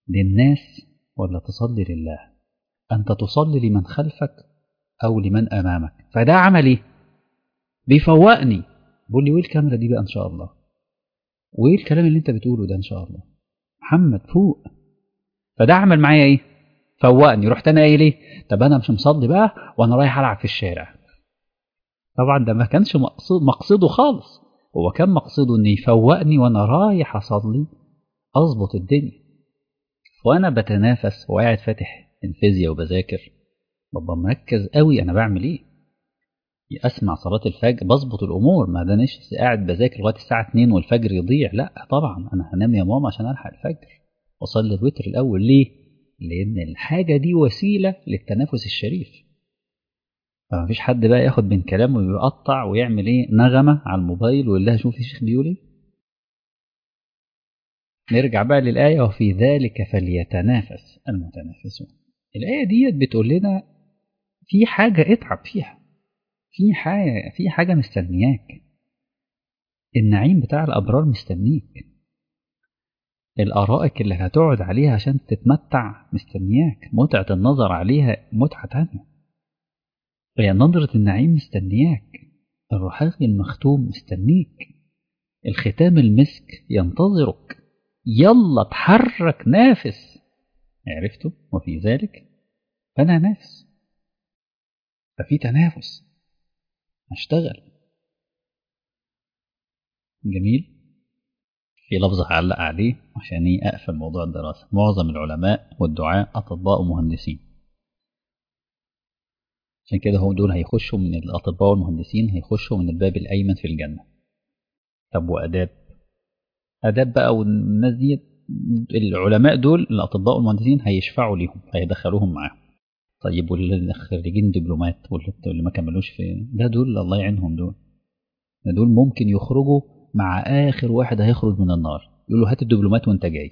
S1: للناس ولا تصلي لله؟ أنت تصلي لمن خلفك أو لمن أمامك. فده عمل إيه؟ بيفوقني، بيقول لي وإيه الكاميرا دي بقى إن شاء الله، وإيه الكلام اللي أنت بتقوله ده إن شاء الله، محمد فوق. فده عمل معايا إيه؟ فوقني. رحت أنا قايل إيه؟ طب أنا مش مصلي بقى وأنا رايح ألعب في الشارع. طبعا ده ما كانش مقصده خالص، هو كان مقصده إن يفوقني وأنا رايح أصلي أظبط الدنيا. وأنا بتنافس وقاعد فاتح الفيزياء وبذاكر، ببقى مركز قوي أنا بعمل إيه. أسمع صلاة الفجر بظبط الأمور، ما دانيش قاعد بذاكر لغاية الساعة 2 والفجر يضيع، لا طبعا أنا هنام يا ماما عشان ألحق الفجر وأصلي الوتر الأول. ليه؟ لأن الحاجة دي وسيلة للتنافس الشريف. فما فيش حد بقى ياخد من كلامه ويقطع ويعمل إيه نغمة على الموبايل ويقول لها شوف الشيخ بيقول إيه. نرجع بقى للآية وفي ذلك فليتنافس المتنافسون. الآية ديت بتقول لنا في حاجة اتعب فيها، في حاجة مستنياك، النعيم بتاع الأبرار مستنيك، الأرائك اللي هتقعد عليها عشان تتمتع مستنياك، متعة النظر عليها متعة تانية، هي نظرة النعيم مستنياك، الرحاق المختوم مستنيك، الختام المسك ينتظرك. يلا اتحرك نافس. عرفتوا؟ وفي ذلك فأنا نافس، ففي تنافس، هشتغل. جميل. في لفظ هعلق عليه عشان أقفل موضوع الدراسة. معظم العلماء والدعاء أطباء ومهندسين، عشان كده هم دول هيخشوا من الأطباء والمهندسين هيخشوا من الباب الأيمن في الجنة. طب وآداب؟ آداب بقى والناس دي، العلماء دول الأطباء والمهندسين هيشفعوا ليهم هيدخلوهم معاهم. طيب واللي خريجين دبلومات واللي ما كملوش في ده، دول الله يعينهم، دول ممكن يخرجوا مع آخر واحد هيخرج من النار، يقول له هات الدبلومات وانت جاي.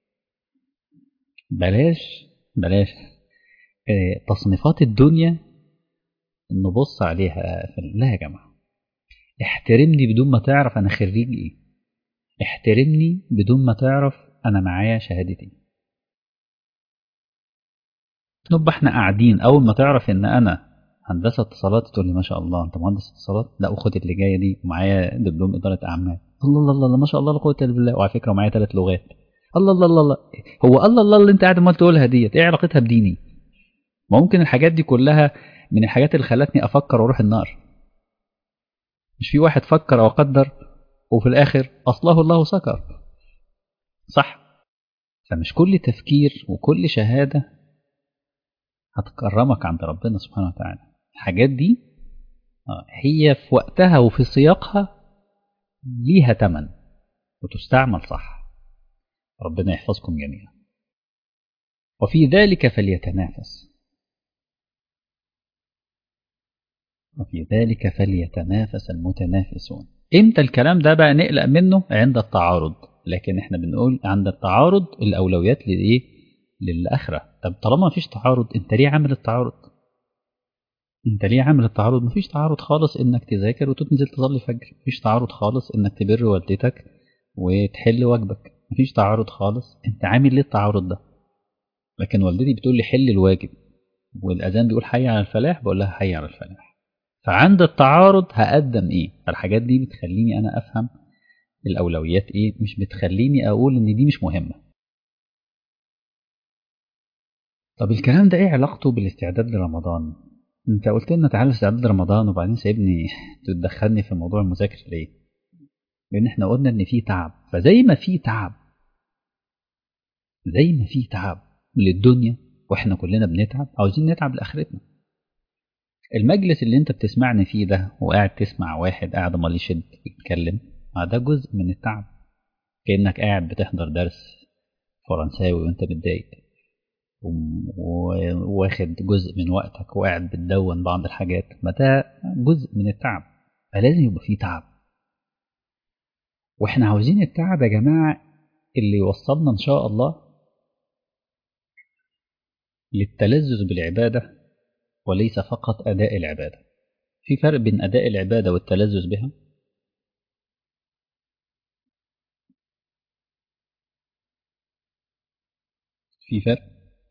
S1: بلاش تصنيفات الدنيا نبص عليها لا يا جماعة. احترمني بدون ما تعرف أنا خريج إيه، احترمني بدون ما تعرف أنا معايا شهادتي. نبقى احنا قاعدين أول ما تعرف إن أنا هندسة اتصالات تقول لي ما شاء الله أنت مهندس اتصالات، لا أخد اللي جاية دي معايا دبلوم إدارة أعمال، الله الله الله ما شاء الله لا قوة إلا بالله، وعلى فكرة معايا 3 لغات، الله الله الله الله. هو الله الله اللي أنت قاعد ما تقولها ديت إيه علاقتها بديني؟ ممكن الحاجات دي كلها من الحاجات اللي خلتني أفكر وأروح النار. مش في واحد فكر وقدر وفي الآخر أصله الله سكر، صح؟ فمش كل تفكير وكل شهادة هتكرمك عند ربنا سبحانه وتعالى. الحاجات دي هي في وقتها وفي سياقها ليها تمن وتستعمل صح. ربنا يحفظكم جميعا. وفي ذلك فليتنافس، وفي ذلك فليتنافس المتنافسون. امتى الكلام ده بقى نقلق منه؟ عند التعارض. لكن احنا بنقول عند التعارض الأولويات لإيه؟ للآخرة. طب طالما مفيش تعارض انت ليه عامل التعارض؟ انت ليه عامل التعارض؟ مفيش تعارض خالص انك تذاكر وتنزل تصلي فجر، مفيش تعارض خالص انك تبر والدتك وتحل واجبك، مفيش تعارض خالص. انت عامل ليه التعارض ده؟ لكن والدتي بتقول لي حل الواجب والاذان بيقول حي على الفلاح، بقول لها حي على الفلاح. فعند التعارض هقدم ايه؟ الحاجات دي بتخليني انا افهم الاولويات ايه، مش بتخليني اقول ان دي مش مهمه. طب الكلام ده ايه علاقته بالاستعداد لرمضان؟ انت قلت لنا تعالى استعداد لرمضان وبعدين سايبني تدخلني في موضوع المذاكره ليه؟ لان احنا قلنا ان في تعب، فزي ما في تعب، زي ما في تعب للدنيا واحنا كلنا بنتعب، عاوزين نتعب لاخرتنا. المجلس اللي انت بتسمعني فيه ده وقاعد تسمع واحد قاعد امال يشد يتكلم، ده جزء من التعب. كانك قاعد بتحضر درس فرنساوي وانت متضايق واخد جزء من وقتك وقاعد بتدون بعض الحاجات، ما ده جزء من التعب. فلازم يبقى فيه تعب، واحنا عاوزين التعب يا جماعة اللي يوصلنا ان شاء الله للتلذذ بالعبادة وليس فقط أداء العبادة. في فرق بين أداء العبادة والتلذذ بها. في فرق.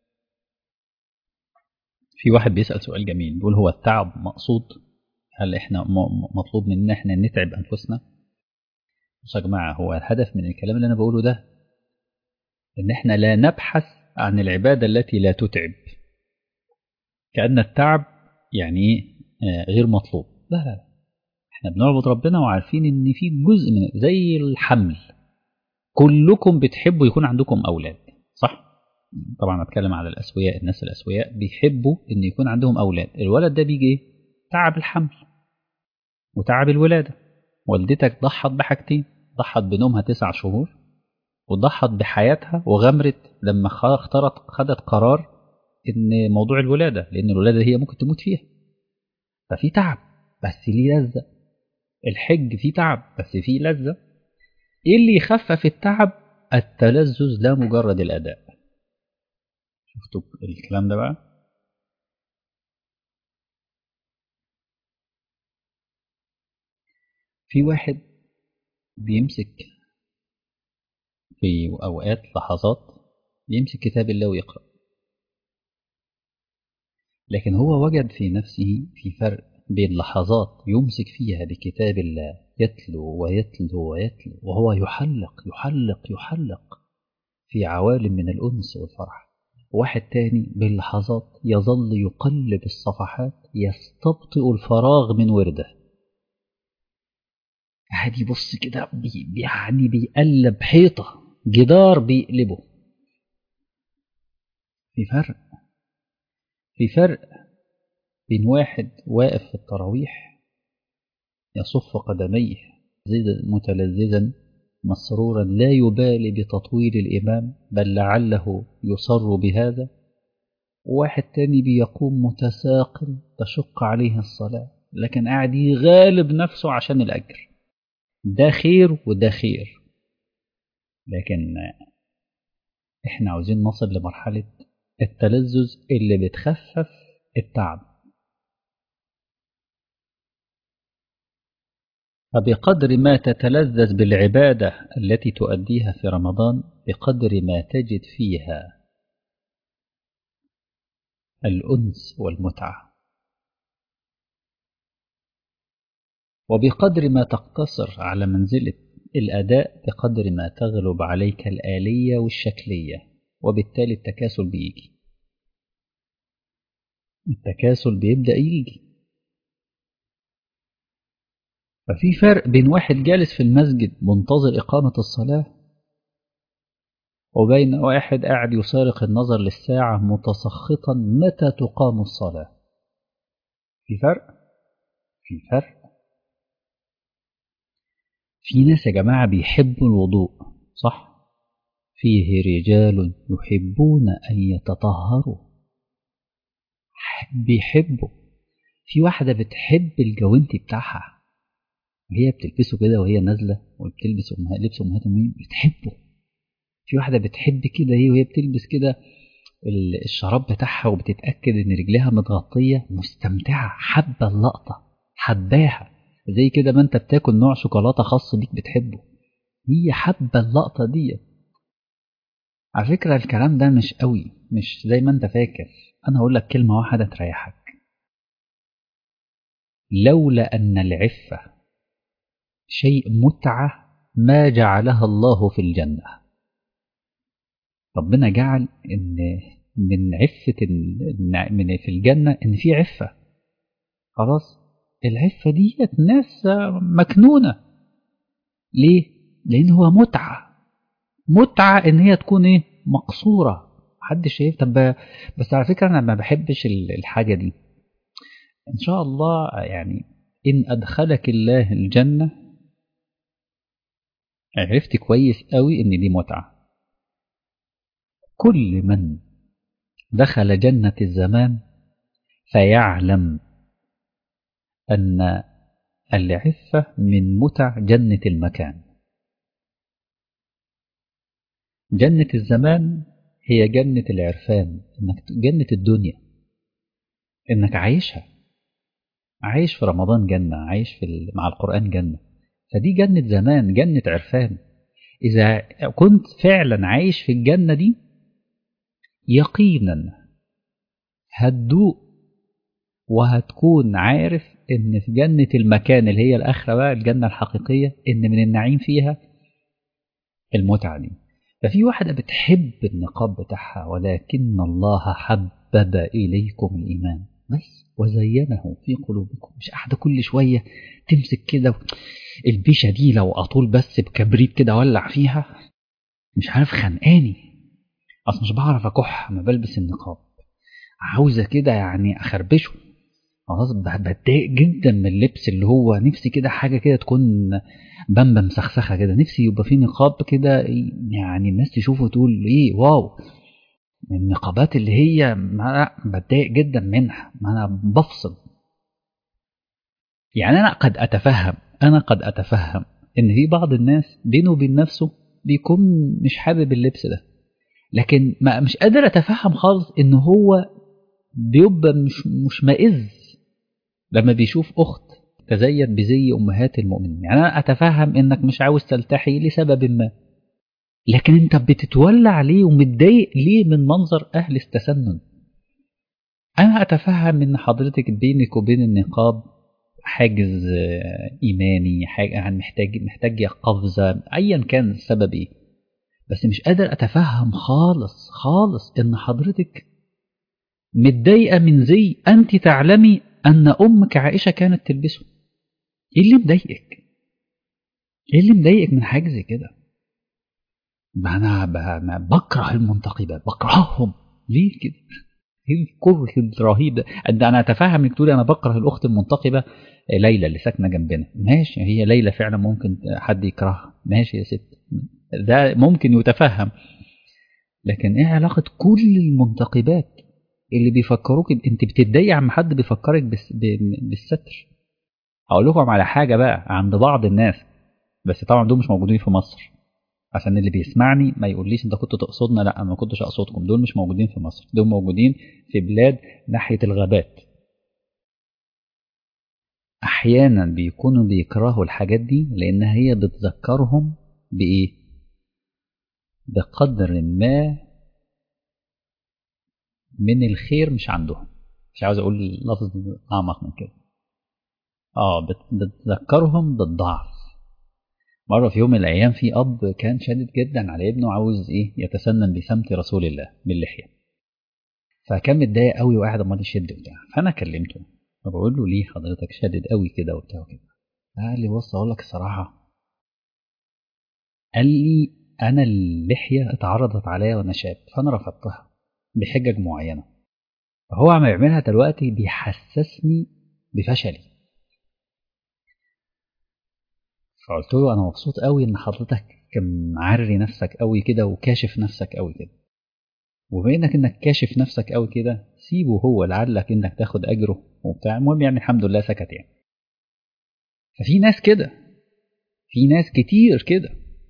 S1: في واحد بيسأل سؤال جميل، بيقول هو التعب مقصود؟ هل احنا مطلوب مننا احنا نتعب انفسنا؟ بصوا يا جماعه، هو الهدف من الكلام اللي انا بقوله ده ان احنا لا نبحث عن العباده التي لا تتعب، كأن التعب يعني غير مطلوب. لا لا لا، احنا بنعبد ربنا وعارفين ان في جزء من زي الحمل. كلكم بتحبوا يكون عندكم اولاد، صح؟ طبعا اتكلم على الاسوياء، الناس الاسوياء بيحبوا ان يكون عندهم اولاد. الولد ده بيجي ايه؟ تعب الحمل وتعب الولاده. والدتك ضحت بحاجتين، ضحت بنومها 9 شهور، وضحت بحياتها وغامرت لما خدت قرار ان موضوع الولاده، لان الولاده هي ممكن تموت فيها. ففي تعب بس ليه لذه. الحج فيه تعب بس فيه لذه. ايه اللي يخفف التعب؟ التلذذ لا مجرد الاداء. شفتوا الكلام ده بقى؟ في واحد بيمسك في اوقات لحظات يمسك كتاب الله ويقرا، لكن هو وجد في نفسه في فرق بين لحظات يمسك فيها بكتاب الله يتلو ويتلو ويتلو وهو يحلق يحلق يحلق في عوالم من الأنس والفرح، واحد تاني باللحظات يظل يقلب الصفحات يستبطئ الفراغ من ورده. قاعد يبص كده يعني بيقلب حيطة، جدار بيقلبه. في فرق. في فرق بين واحد واقف في التراويح يصف قدميه متلذذا مسرورا لا يبالي بتطويل الإمام بل لعله يصر بهذا، وواحد تاني بيقوم متساقل تشق عليه الصلاة لكن قاعد يغالب نفسه عشان الأجر. ده خير وده خير، لكن احنا عاوزين نصل لمرحلة التلذذ اللي بتخفف التعب. فبقدر ما تتلذذ بالعبادة التي تؤديها في رمضان بقدر ما تجد فيها الأنس والمتعة، وبقدر ما تقتصر على منزلة الأداء بقدر ما تغلب عليك الآلية والشكلية، وبالتالي التكاسل بيجي. التكاسل بيبدأ يجي. ففي فرق بين واحد جالس في المسجد منتظر إقامة الصلاة وبين واحد قاعد يسارق النظر للساعة متسخطا متى تقام الصلاة. في فرق. في فرق. في ناس يا جماعة بيحبوا الوضوء، صح؟ فيه رجال يحبون أن يتطهروا، بيحبوا. في واحدة بتحب الجوانتي بتاعها، هي بتلبسه كده وهي نازلة وبتلبس لبس أمهات المؤمنين بتحبه. في واحدة بتحب كده هي وهي بتلبس كده الشراب بتاعها وبتتأكد إن رجلها متغطية مستمتعة، حابة اللقطة، حباها زي كده ما أنت بتاكل نوع شوكولاتة خاص بيك بتحبه، هي حابة اللقطة دي. على فكرة الكلام ده مش قوي، مش زي ما أنت فاكر. أنا هقول لك كلمة واحدة تريحك: لولا أن العفة شيء متعة ما جعلها الله في الجنة. ربنا جعل إن من عفة من في الجنة إن في عفة. خلاص، العفة دي ناس مكنونة. ليه؟ لأن هو متعة. متعة إن هي تكون إيه؟ مقصورة، محدش شايف. طب بس على فكرة أنا ما بحبش الحاجة دي. إن شاء الله يعني إن أدخلك الله الجنة عرفت كويس قوي إن دي متعة. كل من دخل جنة الزمان فيعلم أن العفة من متع جنة المكان. جنة الزمان هي جنة العرفان، إنك جنة الدنيا إنك عايشها، عايش في رمضان جنة، عايش مع القرآن جنة. فدي جنة زمان، جنة عرفان. إذا كنت فعلا عايش في الجنة دي يقينا هتدوق وهتكون عارف ان في جنة المكان اللي هي الآخرة بقى، الجنة الحقيقية، ان من النعيم فيها المتعة دي. ففي واحدة بتحب النقاب بتاعها، ولكن الله حبب إليكم الإيمان بس وزينه في قلوبكم. مش قاعدة كل شوية تمسك كده البيشة دي، لو أطول بس بكبريت كده ولع فيها مش عارف خانقاني، أصلا مش بعرف أكح ما بلبس النقاب، عاوزة كده يعني أخربشه. خلاص بتضايق جدا من اللبس، اللي هو نفسي كده حاجة كده تكون بامبا مسخسخة كده، نفسي يبقى فيه نقاب كده يعني الناس تشوفه تقول ايه واو. من النقابات اللي هي ما بتضايق جدا منها، ما انا بفصل. يعني انا قد اتفهم ان في بعض الناس بينه وبين نفسه بيكون مش حابب اللبس ده، لكن ما مش قادر اتفهم خالص ان هو بيبقى مش مائز لما بيشوف أخت تزيت بزي أمهات المؤمنين. يعني أنا أتفهم إنك مش عاوز تلتحي لسبب ما، لكن أنت بتتولع ليه ومتضايق ليه من منظر أهل التسنن؟ أنا أتفهم إن حضرتك بينك وبين النقاب حاجز إيماني، حاجة يعني محتاج قفزة أيا كان السبب إيه، بس مش قادر أتفهم خالص خالص إن حضرتك متضايقة من زي أنت تعلمي أن أمك عائشة كانت تلبسه. إيه اللي مضايقك؟ إيه اللي مضايقك من حاجة زي كده؟ ما أنا بكره المنتقبات، بكرههم. ليه كده؟ إيه الكره الرهيب ده؟ أنا أتفهم إنك تقولي أنا بكره الأخت المنتقبة ليلى اللي ساكنة جنبنا، ماشي، هي ليلى فعلا ممكن حد يكرهها، ماشي يا ست، ده ممكن يتفهم. لكن إيه علاقة كل المنتقبات اللي بيفكروك أنت بتتضايق عم حد بيفكرك بالستر؟ هقول لكم على حاجة بقى عند بعض الناس، بس طبعا دول مش موجودين في مصر، عشان اللي بيسمعني ما يقوليش انت كنت تقصدنا، لا انا ما كنتش اقصدكم، دول مش موجودين في مصر، دول موجودين في بلاد ناحية الغابات. احيانا بيكونوا بيكرهوا الحاجات دي لان هي بتذكرهم بايه؟ بقدر ما من الخير مش عندهم. مش عاوز اقول لفظ اعمق من كده. بتذكرهم بالضعف. مرة في يوم من الأيام في أب كان شادد جدا على ابنه، عاوز إيه يتسنن بسمت رسول الله باللحية، فكان متضايق قوي وقاعد امال يشد وبتاع. فانا كلمته فبقول له ليه حضرتك شادد قوي كده وبتاع وكده؟ قال لي بص اقول لك الصراحه، قال لي انا اللحيه اتعرضت عليا وانا شاب فانا رفضتها بحجج معينه، فهو عم يعملها دلوقتي بيحسسني بفشلي. فقلت له انا مبسوط قوي ان حضرتك كان معري نفسك قوي كده وكاشف نفسك قوي كده، وبما انك كاشف نفسك قوي كده سيبه هو لعلك انك تاخد اجره وبتاع. المهم يعني الحمد لله سكت يعني. ففي ناس كده، في ناس كتير كده.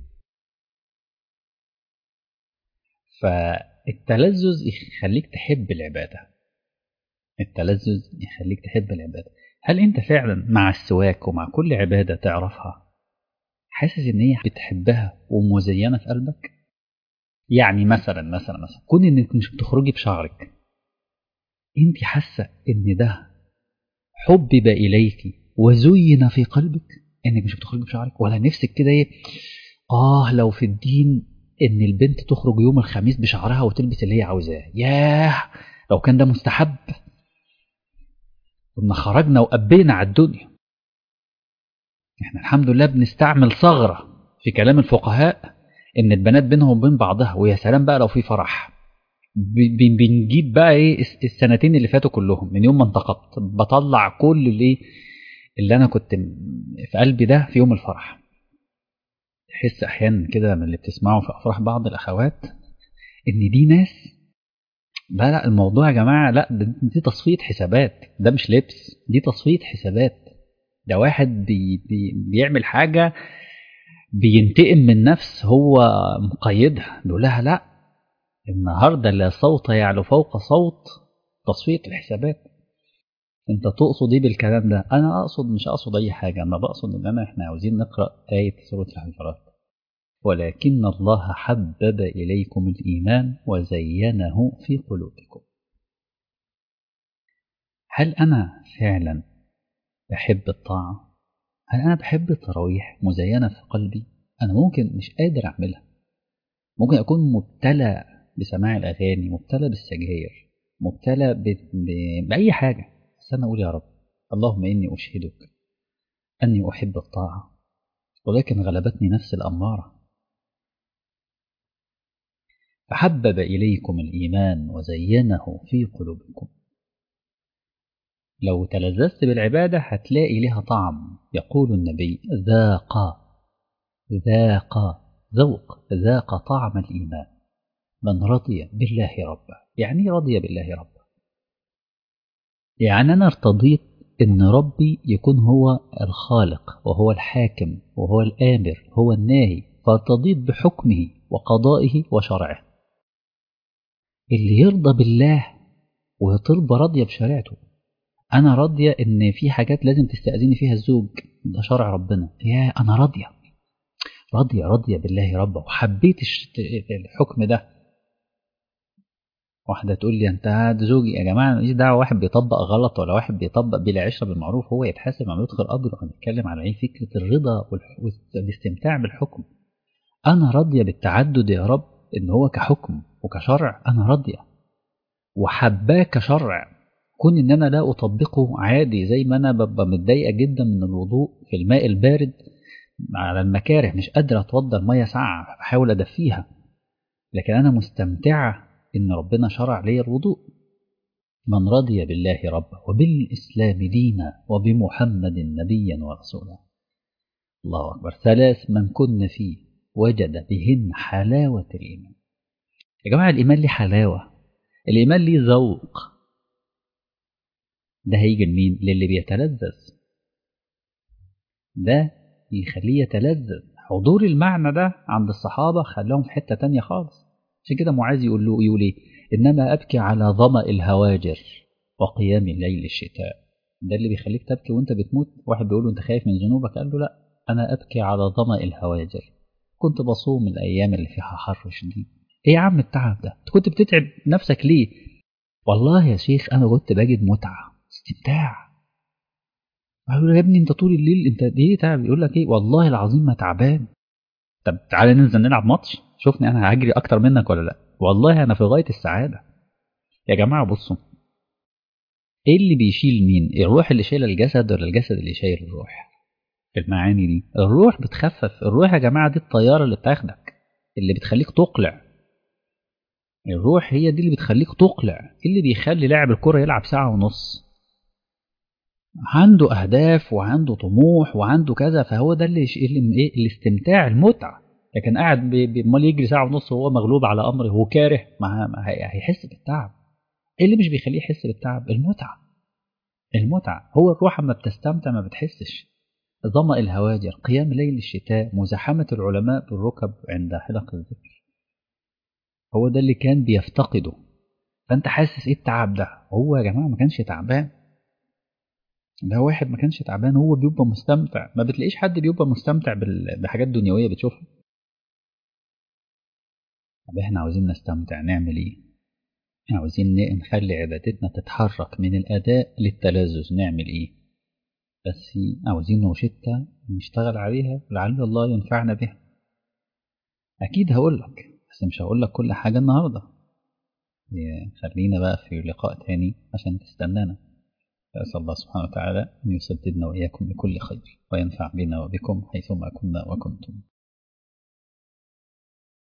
S1: فالتلذذ يخليك تحب العبادة، التلذذ يخليك تحب العبادة. هل انت فعلا مع السواك ومع كل عبادة تعرفها حاسس ان هي بتحبها ومزينة في قلبك؟ يعني مثلا كون انك مش بتخرجي بشعرك، انت حاسة ان ده حبب اليك وزين في قلبك انك مش بتخرجي بشعرك؟ ولا نفسك كده ايه، لو في الدين ان البنت تخرج يوم الخميس بشعرها وتلبس اللي هي عاوزاه، ياه لو كان ده مستحب كنا خرجنا وقبينا على الدنيا. احنا الحمد لله بنستعمل ثغرة في كلام الفقهاء ان البنات بينهم وبين بعضها، ويا سلام بقى لو في فرح بنجيب بقى ايه السنتين اللي فاتوا كلهم من يوم ما انتقبت، بطلع كل اللي انا كنت في قلبي ده في يوم الفرح. تحس احيانا كده من اللي بتسمعه في افراح بعض الاخوات ان دي ناس، لا الموضوع يا جماعة، لا دي تصفية حسابات، ده مش لبس، دي تصفية حسابات. ده واحد بيعمل حاجة بينتقم من نفس هو مقيدها، بيقول لها لا النهاردة لا صوت يعلو فوق صوت تصفية الحسابات. انت تقصد ايه بالكلام ده؟ انا اقصد مش اقصد اي حاجة، انا بقصد ان احنا عاوزين نقرأ آية سورة الحجرات. ولكن الله حبب إليكم الإيمان وزينه في قلوبكم. هل أنا فعلا بحب الطاعة؟ هل أنا بحب التراويح مزينة في قلبي؟ أنا ممكن مش قادر أعملها، ممكن أكون مبتلى بسماع الأغاني، مبتلى بالسجاير، مبتلى بأي حاجة، بس أنا أقول يا رب اللهم إني أشهدك أني أحب الطاعة، ولكن غلبتني نفس الأمارة. فحبب إليكم الإيمان وزينه في قلوبكم. لو تلذذت بالعبادة هتلاقي لها طعم. يقول النبي ذاق ذاق طعم الإيمان من رضي بالله ربا. يعني رضي بالله ربا، يعني أنا ارتضيت إن ربي يكون هو الخالق وهو الحاكم وهو الآمر هو الناهي، فارتضيت بحكمه وقضائه وشرعه. اللي يرضى بالله وترضى راضية بشريعته. أنا راضية إن في حاجات لازم تستأذيني فيها الزوج، ده شرع ربنا، يا أنا راضية بالله ربا وحبيت الحكم ده. واحدة تقول لي أنت زوجي، يا جماعة ماليش دعوة واحد بيطبق غلط ولا واحد بيطبق بلا عشرة بالمعروف، هو يتحاسب عم يدخل قبره. هنتكلم على إيه؟ فكرة الرضا والاستمتاع بالحكم. أنا راضية بالتعدد يا رب، إن هو كحكم وكشرع أنا راضية وحباه كشرع. كون إن أنا لا أطبقه عادي، زي ما أنا ببقى متضايقة جدا من الوضوء في الماء البارد على المكاره، مش قادرة أتوضى المية ساقعة أحاول أدفيها، لكن أنا مستمتعة إن ربنا شرع لي الوضوء. من رضي بالله ربا وبالإسلام دينا وبمحمد نبيا ورسولا. الله أكبر. 3 من كن فيه وجد بهن حلاوة الإيمان. يا جماعة الإيمان ليه حلاوة، الإيمان ليه ذوق. ده هيجي لمين؟ للي بيتلذذ، ده يخليه يتلذذ. حضور المعنى ده عند الصحابة خلاهم في حتة تانية خالص. عشان كده معاذ يقول ايه؟ إنما أبكي على ظمأ الهواجر وقيام الليل الشتاء. ده اللي بيخليك تبكي وانت بتموت. واحد بيقول له انت خايف من ذنوبك، قال له لا، أنا أبكي على ظمأ الهواجر، كنت بصوم الأيام اللي فيها حر شديد. ايه يا عم التعب ده؟ انت كنت بتتعب نفسك ليه؟ والله يا شيخ أنا كنت بجد متعة استمتاع. يقول له يا ابني انت طول الليل انت ليه تعب؟ يقول لك ايه؟ والله العظيم ما تعبان. طب تعالى ننزل نلعب ماتش، شوفني انا هجري اكتر منك ولا لا. والله انا في غايه السعاده. يا جماعه بصوا، ايه اللي بيشيل مين؟ الروح اللي شايله الجسد ولا الجسد اللي شايل الروح؟ في المعاني دي الروح بتخفف. الروح يا جماعه دي الطياره اللي بتاخدك، اللي بتخليك تقلع. الروح هي دي اللي بتخليك تقلع. ايه اللي بيخلي لاعب الكره يلعب ساعه ونص؟ عنده أهداف وعنده طموح وعنده كذا، فهو ده اللي إيه؟ الاستمتاع، المتعة. لكن قاعد امال يجري ساعة ونص وهو مغلوب على أمره وهو كاره، ما هيحس بالتعب. إيه اللي مش بيخليه يحس بالتعب؟ المتعة. المتعة. هو الروح أما بتستمتع ما بتحسش. ظمأ الهواجر، قيام ليل الشتاء، مزاحمة العلماء بالركب عند حلق الذكر، هو ده اللي كان بيفتقده. فأنت حاسس إيه التعب ده؟ هو يا جماعة ما كانش تعبان، ده واحد ما كانش تعبان، هو بيبقى مستمتع. ما بتلاقيش حد بيبقى مستمتع بحاجات دنيوية بتشوفها. طب احنا عاوزين نستمتع نعمل ايه؟ احنا عاوزين نخلي عبادتنا تتحرك من الأداء للتلذذ، نعمل ايه؟ بس عاوزين روشتة نشتغل عليها لعل الله ينفعنا بها. أكيد هقول لك، بس مش هقول لك كل حاجة النهاردة. خلينا بقى في لقاء تاني عشان تستنانا. أسأل الله سبحانه وتعالى أن يسددنا وإياكم لكل خير وينفع بنا وبكم حيثما كنا وكنتم.